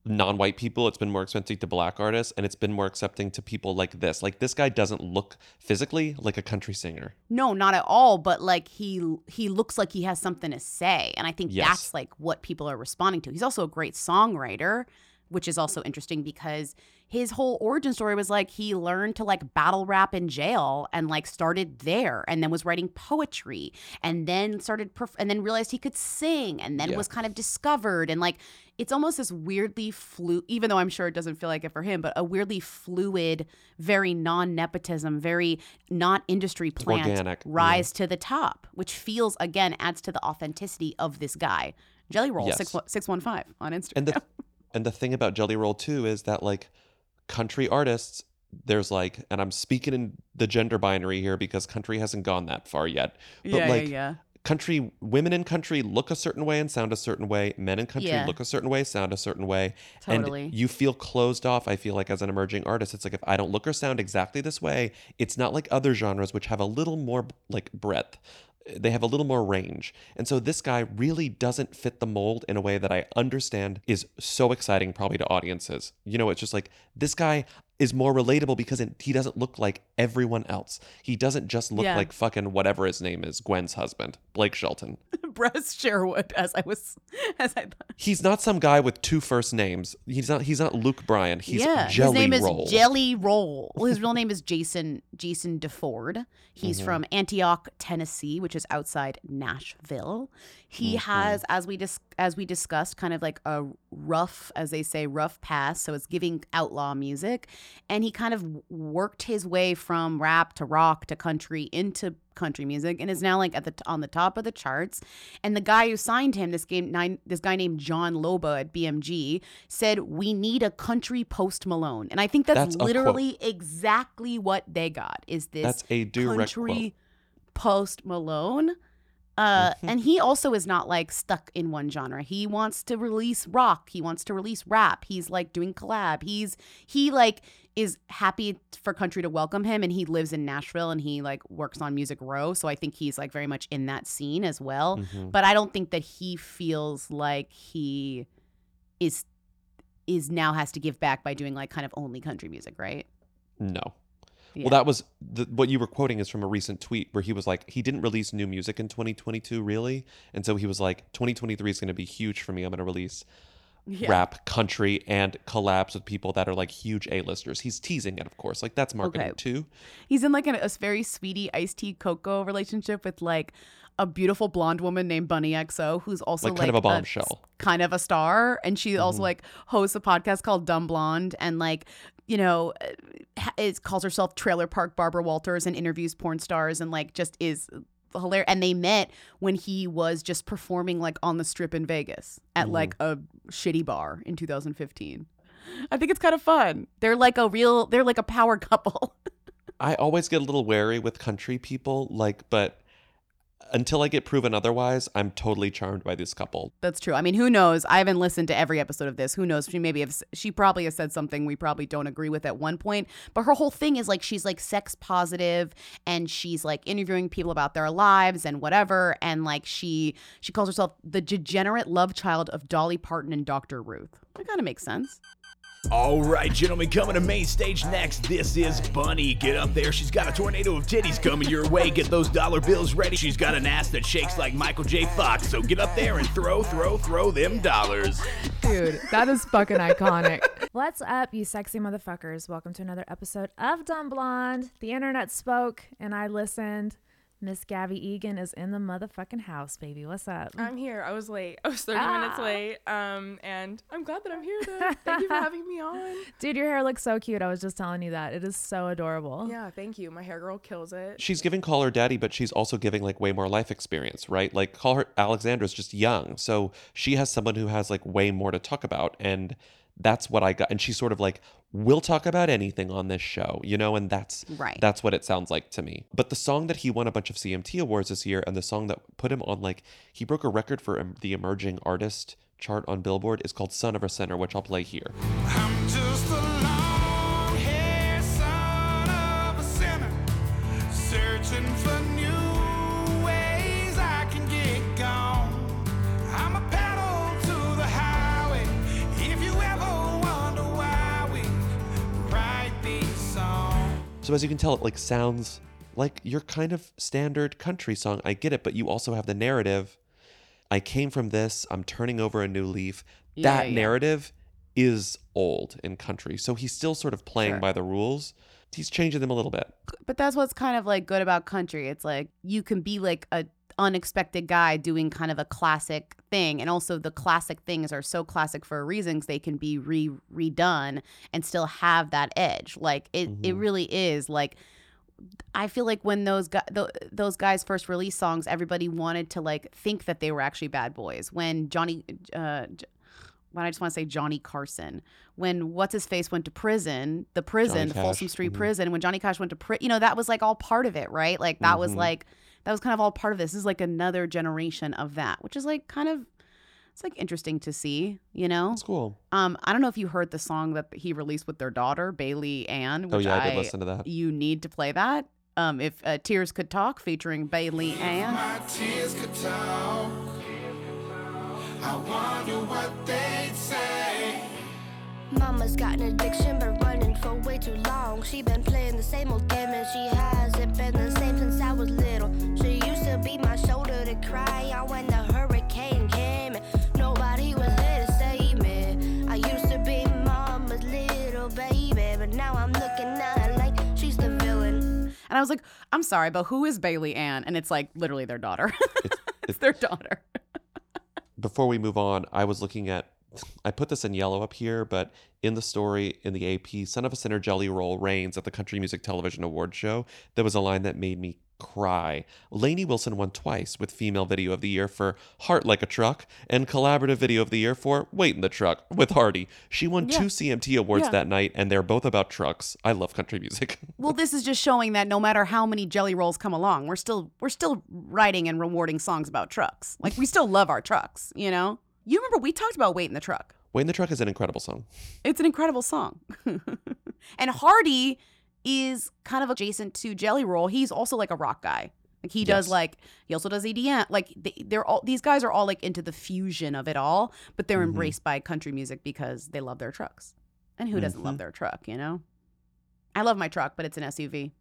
non-white people, it's been more accepting to black artists, and it's been more accepting to people like this. Like, this guy doesn't look physically like a country singer. No, not at all. But like he he looks like he has something to say, and I think Yes. that's like what people are responding to. He's also a great songwriter, which is also interesting because his whole origin story was like he learned to like battle rap in jail and like started there, and then was writing poetry, and then started perf- and then realized he could sing, and then Yeah. was kind of discovered, and like it's almost this weirdly flu even though I'm sure it doesn't feel like it for him, but a weirdly fluid, very non-nepotism, very not industry plant Organic, rise to the top, which feels again adds to the authenticity of this guy. Jelly Roll Yes. six six one five on Instagram. And the and the thing about Jelly Roll too is that like country artists, there's like, and I'm speaking in the gender binary here because country hasn't gone that far yet. But Yeah, yeah, like yeah. country women in country look a certain way and sound a certain way. Men in country Yeah. look a certain way, sound a certain way. Totally. And you feel closed off, I feel like, as an emerging artist. It's like if I don't look or sound exactly this way, it's not like other genres which have a little more like breadth. They have a little more range. And so this guy really doesn't fit the mold in a way that I understand is so exciting probably to audiences. You know, it's just like this guy is more relatable because it, he doesn't look like everyone else. He doesn't just look Yeah. like fucking whatever his name is, Gwen's husband, Blake Shelton. Bress Sherwood, as I was, as I thought. He's not some guy with two first names. He's not. He's not Luke Bryan. He's yeah, Jelly his name Roll. is Jelly Roll. Well, his real name is Jason Jason DeFord. He's Mhm. from Antioch, Tennessee, which is outside Nashville. He Mhm. has, as we dis- as we discussed, kind of like a rough, as they say, rough past. So it's giving outlaw music, and he kind of worked his way from rap to rock to country into country music, and is now like at the on the top of the charts. And the guy who signed him, this game nine, this guy named John Loba at B M G, said we need a country Post Malone, and I think that's, That's a quote. literally exactly what they got. Is this That's a direct country quote. Post Malone? Uh, Mm-hmm. and he also is not like stuck in one genre. He wants to release rock. He wants to release rap. He's like doing collab. He's he like is happy for country to welcome him, and he lives in Nashville, and he like works on Music Row. So I think he's like very much in that scene as well. Mhm. But I don't think that he feels like he is is now has to give back by doing like kind of only country music, right? No. Yeah. Well, that was the, what you were quoting is from a recent tweet where he was like, he didn't release new music in twenty twenty-two, really. And so he was like, twenty twenty-three is going to be huge for me. I'm going to release Yeah. rap, country, and collabs with people that are like huge A-listers. He's teasing it, of course. Like, that's marketing Okay. too. He's in like an, a very sweetie iced tea cocoa relationship with like a beautiful blonde woman named Bunny X O, who's also Like, like, kind of a bombshell. kind of a star, and she also Mhm. like hosts a podcast called Dumb Blonde, and like you know, ha- it calls herself Trailer Park Barbara Walters and interviews porn stars, and like just is hilarious. And they met when he was just performing like on the Strip in Vegas at Mhm. like a shitty bar in two thousand fifteen. I think it's kind of fun. They're like a real, they're like a power couple. I always get a little wary with country people, like, but until I get proven otherwise, I'm totally charmed by this couple. That's true. I mean, who knows? I haven't listened to every episode of this. Who knows? She maybe have, she probably has said something we probably don't agree with at one point. But her whole thing is like she's like sex positive, and she's like interviewing people about their lives and whatever. And like she she calls herself the degenerate love child of Dolly Parton and Doctor Ruth. That kind of makes sense. All right, gentlemen, coming to main stage next, this is Bunny. Get up there. She's got a tornado of titties coming your way. Get those dollar bills ready. She's got an ass that shakes like Michael J. Fox. So get up there and throw, throw, throw them dollars. Dude, that is fucking iconic. What's up, you sexy motherfuckers? Welcome to another episode of Dumb Blonde. The internet spoke and I listened. Miss Gabby Egan is in the motherfucking house, baby. What's up? I'm here. I was late. I was thirty Ah. minutes late. Um, and I'm glad that I'm here though. Thank you for having me on. Dude, your hair looks so cute. I was just telling you that. It is so adorable. Yeah, thank you. My hair girl kills it. She's giving Call Her Daddy, but she's also giving like way more life experience, right? Like Call Her Alexandra's just young. So she has someone who has like way more to talk about. And that's what I got. And she's sort of like, we'll talk about anything on this show, you know, and that's Right. that's what it sounds like to me. But the song that he won a bunch of C M T awards this year, and the song that put him on like he broke a record for em- the emerging artist chart on Billboard is called Son of a Sinner, which I'll play here. Just a long-haired son of a sinner, searching for new ways I can get gone. I'm a pedal to the highway. If you ever So as you can tell, it like sounds like your kind of standard country song. I get it, but you also have the narrative. I came from this. I'm turning over a new leaf. Yeah, that yeah. narrative is old in country. So he's still sort of playing Sure. by the rules. He's changing them a little bit. But that's what's kind of like good about country. It's like you can be like a unexpected guy doing kind of a classic thing, and also the classic things are so classic for a reason 'cause they can be re redone and still have that edge. Like it, it really is like. I feel like when those guys, th- those guys first released songs, everybody wanted to like think that they were actually bad boys. When Johnny, uh, J- why do I just want to say Johnny Carson? When what's his face went to prison, the prison, Johnny the Cash. Folsom Street Mhm. prison. When Johnny Cash went to prison, you know that was like all part of it, right? Like that was Mhm. like that was kind of all part of this. This is like another generation of that, which is like kind of. It's like interesting to see, you know? It's cool. Um, I don't know if you heard the song that he released with their daughter, Bailey Ann. Oh, Which yeah, I did listen to that. You need to play that. Um, if uh, Tears Could Talk, featuring Bailey Ann. My tears could talk. I wonder what they'd say. Mama's got an addiction, but running for way too long. She been playing the same old game, and she hasn't been the same since I was little. She used to be my shoulder to cry on when the hurricane came. Nobody was there to save me. I used to be mama's little baby, but now I'm looking at her like she's the villain. And I was like, I'm sorry, but who is Bailey Ann? And it's like literally their daughter. It's, their daughter. Before we move on, I was looking at, I put this in yellow up here, but in the story in the A P, Son of a Sinner Jelly Roll reigns at the Country Music Television Awards show. There was a line that made me cry. Lainey Wilson won twice with Female Video of the Year for Heart Like a Truck and Collaborative Video of the Year for Wait in the Truck with Hardy. She won Yeah. two C M T awards Yeah. that night, and they're both about trucks. I love country music. Well, this is just showing that no matter how many jelly rolls come along, we're still we're still writing and rewarding songs about trucks. Like we still love our trucks, you know? You remember we talked about Wait in the Truck. Wait in the Truck is an incredible song. It's an incredible song. And Hardy is kind of adjacent to Jelly Roll. He's also like a rock guy. Like he does Yes. like he also does E D M. Like they, they're all these guys are all like into the fusion of it all, but they're Mhm. embraced by country music because they love their trucks. And who doesn't love Mhm. their truck, you know? I love my truck, but it's an S U V.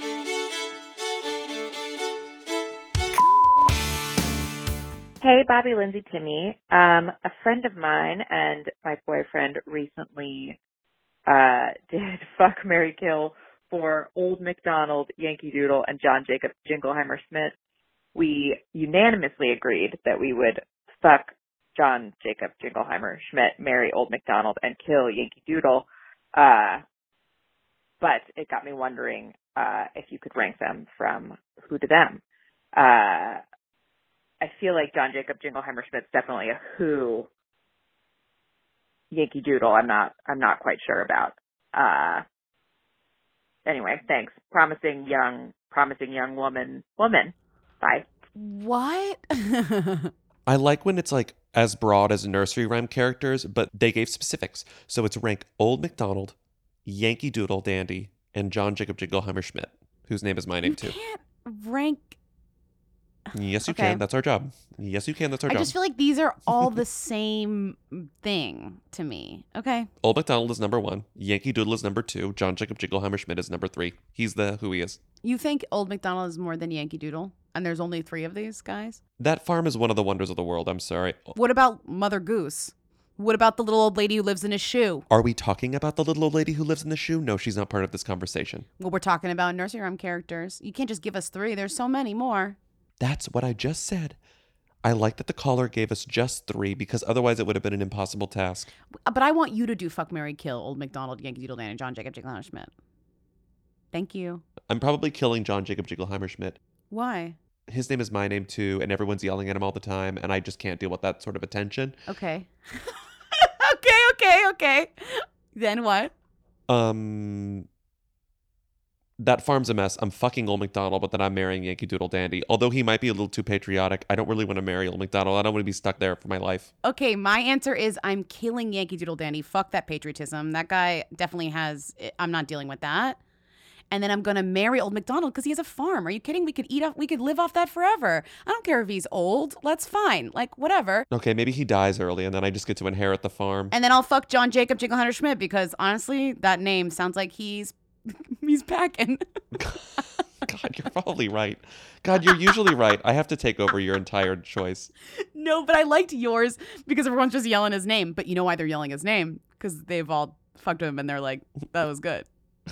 Hey, Bobby, Lindsay, Timmy. Um, a friend of mine and my boyfriend recently uh, did Fuck, Marry, Kill for Old MacDonald, Yankee Doodle, and John Jacob Jingleheimer Schmidt. We unanimously agreed that we would fuck John Jacob Jingleheimer Schmidt, marry Old MacDonald, and kill Yankee Doodle. Uh, but it got me wondering uh, if you could rank them from who to them. Uh, I feel like John Jacob Jingleheimer Schmidt's definitely a who. Yankee Doodle, I'm not. I'm not quite sure about. Uh, anyway, thanks. Promising young, promising young woman. Woman. Bye. What? I like when it's like as broad as nursery rhyme characters, but they gave specifics. So it's rank Old MacDonald, Yankee Doodle Dandy, and John Jacob Jingleheimer Schmidt, whose name is my name too. Rank. Yes, you Okay. can. That's our job. Yes, you can. That's our I job. just feel like these are all the same thing to me. Okay. Old MacDonald is number one. Yankee Doodle is number two. John Jacob Jingleheimer Schmidt is number three. He's the who he is. You think Old MacDonald is more than Yankee Doodle? And there's only three of these guys? That farm is one of the wonders of the world. I'm sorry. What about Mother Goose? What about the little old lady who lives in a shoe? Are we talking about the little old lady who lives in the shoe? No, she's not part of this conversation. Well, we're talking about nursery rhyme characters. You can't just give us three. There's so many more. That's what I just said. I like that the caller gave us just three because otherwise it would have been an impossible task. But I want you to do Fuck, Marry, Kill, Old MacDonald, Yankee Doodle Dandy, and John Jacob Jingleheimer Schmidt. Thank you. I'm probably killing John Jacob Jingleheimer Schmidt. Why? His name is my name too, and everyone's yelling at him all the time, and I just can't deal with that sort of attention. Okay. okay, okay, okay. Then what? Um, that farm's a mess. I'm fucking Old MacDonald, but then I'm marrying Yankee Doodle Dandy. Although he might be a little too patriotic, I don't really want to marry Old MacDonald. I don't want to be stuck there for my life. Okay, my answer is I'm killing Yankee Doodle Dandy. Fuck that patriotism. That guy definitely has, I'm not dealing with that. And then I'm going to marry Old MacDonald because he has a farm. Are you kidding? We could eat off, we could live off that forever. I don't care if he's old. That's fine. Like, whatever. Okay, maybe he dies early, and then I just get to inherit the farm. And then I'll fuck John Jacob Jingleheimer Schmidt because honestly, that name sounds like he's He's packing. God, you're probably right. God, you're usually right. I have to take over your entire choice. No, but I liked yours because everyone's just yelling his name. But you know why they're yelling his name? Because they've all fucked him and they're like, that was good.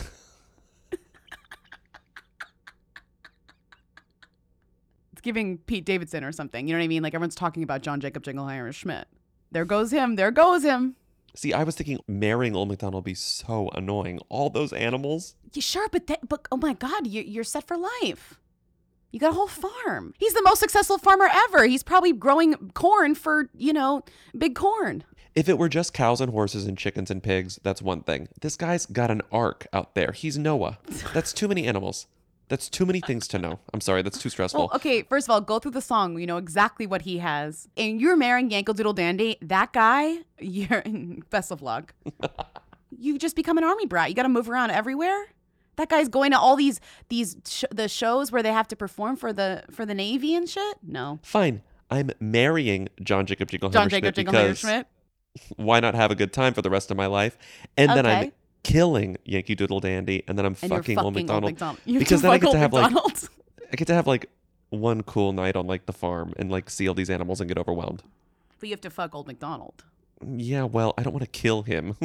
It's giving Pete Davidson or something. You know what I mean? Like everyone's talking about John Jacob Jingleheimer Schmidt. There goes him. There goes him. See, I was thinking marrying Old MacDonald would be so annoying. All those animals. Yeah, sure, but th- but oh my God, you, you're set for life. You got a whole farm. He's the most successful farmer ever. He's probably growing corn for, you know, big corn. If it were just cows and horses and chickens and pigs, that's one thing. This guy's got an ark out there. He's Noah. That's too many animals. That's too many things to know. I'm sorry, that's too stressful. Well, okay, first of all, go through the song. You know exactly what he has. And you're marrying Yankle Doodle Dandy. That guy, you're best of luck. You just become an army brat. You got to move around everywhere. That guy's going to all these these sh- the shows where they have to perform for the for the Navy and shit. No. Fine. I'm marrying John Jacob Jingleheimer John Schmidt Jacob Jingleheimer because Schmidt. Why not have a good time for the rest of my life? And then I'm Okay. killing Yankee Doodle Dandy, and then I'm And you're fucking Old fucking MacDonald. Old MacDonald. You Because have then to I get fuck to Old have like MacDonald. I get to have like one cool night on like the farm and like see all these animals and get overwhelmed. But you have to fuck Old MacDonald. Yeah, well, I don't want to kill him.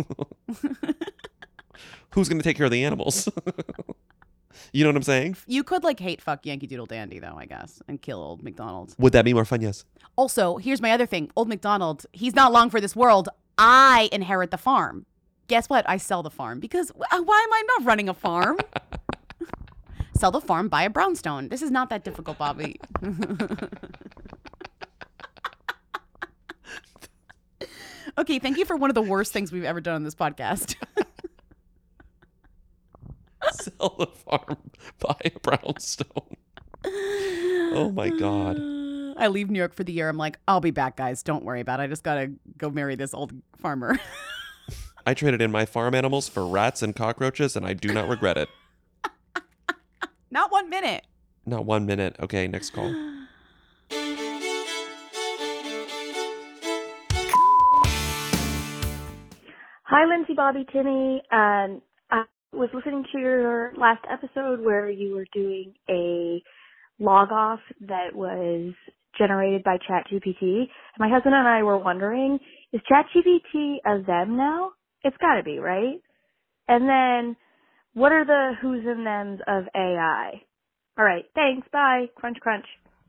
Who's going to take care of the animals? You know what I'm saying? You could like hate fuck Yankee Doodle Dandy though, I guess, and kill Old MacDonald. Would that be more fun? Yes. Also, here's my other thing. Old MacDonald, he's not long for this world. I inherit the farm. Guess what? I sell the farm because wh- why am I not running a farm? Sell the farm, buy a brownstone. This is not that difficult, Bobby. Okay, thank you for one of the worst things we've ever done on this podcast. Sell the farm, buy a brownstone. Oh my God. I leave New York for the year. I'm like, I'll be back, guys. Don't worry about it. I just got to go marry this old farmer. I traded in my farm animals for rats and cockroaches, and I do not regret it. Not one minute. Not one minute. Okay, next call. Hi, Lindsay, Bobby, Timmy. Um, I was listening to your last episode where you were doing a log off that was generated by ChatGPT. My husband and I were wondering, is ChatGPT a them now? It's got to be, right? And then, what are the who's and thems of A I? All right, thanks. Bye. Crunch, crunch.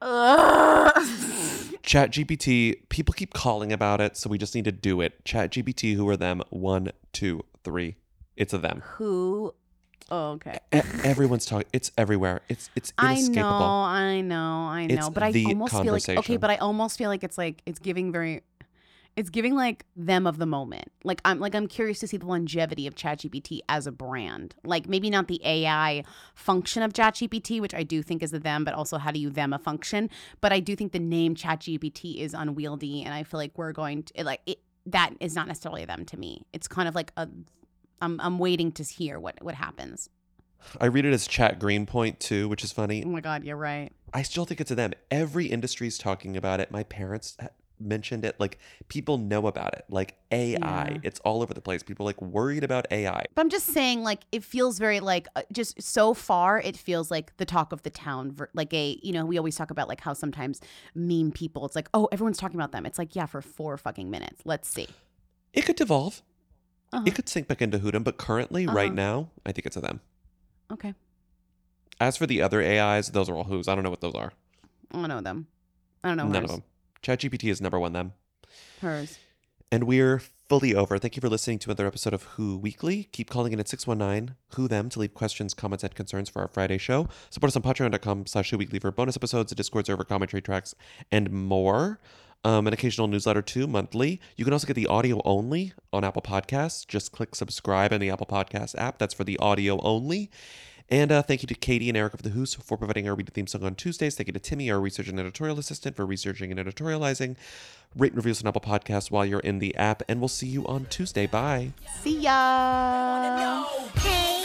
ChatGPT, people keep calling about it, so we just need to do it. ChatGPT, who are them? One, two, three. It's a them. Who? Oh, okay. E- everyone's talking. It's everywhere. It's it's I inescapable. know, I know, I know. It's but I the almost feel like okay, conversation. but I almost feel like it's like it's giving very it's giving like them of the moment. Like I'm like I'm curious to see the longevity of ChatGPT as a brand. Like maybe not the A I function of ChatGPT, which I do think is the them, but also how do you them a function? But I do think the name ChatGPT is unwieldy, and I feel like we're going to like it, that is not necessarily them to me. It's kind of like a I'm I'm waiting to hear what what happens. I read it as Chat Greenpoint too, which is funny. Oh my God, you're right. I still think it's a them. Every industry's talking about it. My parents ha- mentioned it. Like people know about it. Like A I, Yeah. it's all over the place. People are like worried about A I. But I'm just saying, like, it feels very like uh, just so far, it feels like the talk of the town. ver- Like a, you know, we always talk about like how sometimes meme people, it's like, oh, everyone's talking about them. It's like, yeah, for four fucking minutes. Let's see. It could devolve. Uh-huh. It could sink back into Hood'em, but currently, right Uh-huh. now, I think it's a them. Okay. As for the other A Is, those are all who's. I don't know what those are. I don't know them. I don't know None hers. of them. ChatGPT is number one them. Hers. And we're fully over. Thank you for listening to another episode of Who Weekly. Keep calling in at six one nine Who Them to leave questions, comments, and concerns for our Friday show. Support us on patreon.com slash Who Weekly for bonus episodes, a Discord server, commentary tracks, and more. Um, an occasional newsletter too, monthly. You can also get the audio only on Apple Podcasts. Just click subscribe in the Apple Podcast app. That's for the audio only. And uh, thank you to Katie and Eric of The Who's for providing our Read the Theme Song on Tuesdays. Thank you to Timmy, our research and editorial assistant, for researching and editorializing. Rate and reviews on Apple Podcasts while you're in the app. And we'll see you on Tuesday. Bye. See ya. Hey.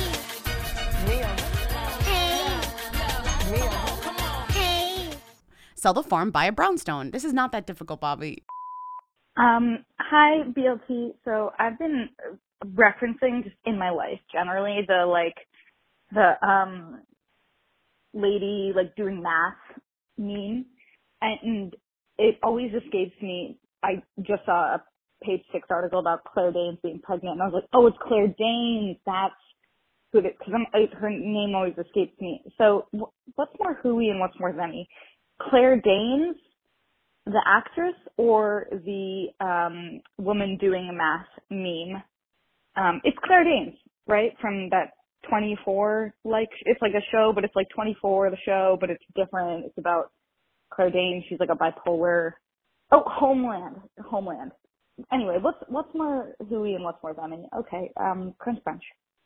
Hey. Sell the farm, buy a brownstone. This is not that difficult, Bobby. Um, hi, B L T. So I've been referencing just in my life generally the like the um lady like doing math meme, and it always escapes me. I just saw a Page Six article about Claire Danes being pregnant, and I was like, oh, it's Claire Danes. That's who it is, because her name always escapes me. So what's more hooey and what's more themmy? Claire Danes, the actress, or the um woman doing a math meme? Um, it's Claire Danes, right? From that twenty-four, like, it's like a show, but it's like twenty-four, the show, but it's different. It's about Claire Danes. She's like a bipolar. Oh, Homeland. Homeland. Anyway, what's what's more hooey and what's more themmy? Okay, um, crunch crunch.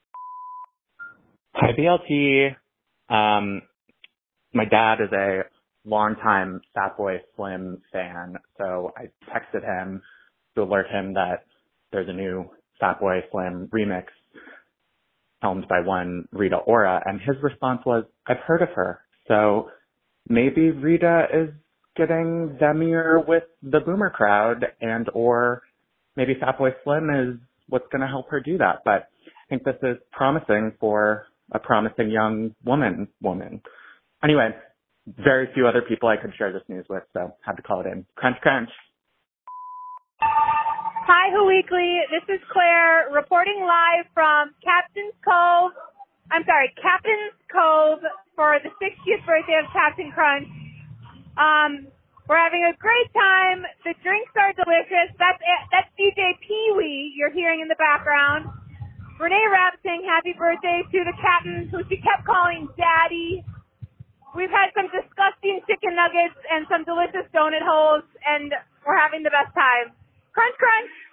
Hi, B L T. Um, my dad is a longtime Fatboy Slim fan, so I texted him to alert him that there's a new Fatboy Slim remix helmed by one Rita Ora, and his response was, I've heard of her. So maybe Rita is getting themier with the boomer crowd, and or maybe Fatboy Slim is what's going to help her do that. But I think this is promising for a promising young woman woman. Anyway, very few other people I could share this news with, so had to call it in. Crunch, crunch. Hi, Who Weekly. This is Claire reporting live from Captain's Cove. I'm sorry, Captain's Cove for the sixtieth birthday of Captain Crunch. Um, we're having a great time. The drinks are delicious. That's that's D J Pee-wee you're hearing in the background. Renee Rapp saying happy birthday to the captain, who she kept calling Daddy. We've had some disgusting chicken nuggets and some delicious donut holes, and we're having the best time. Crunch, crunch.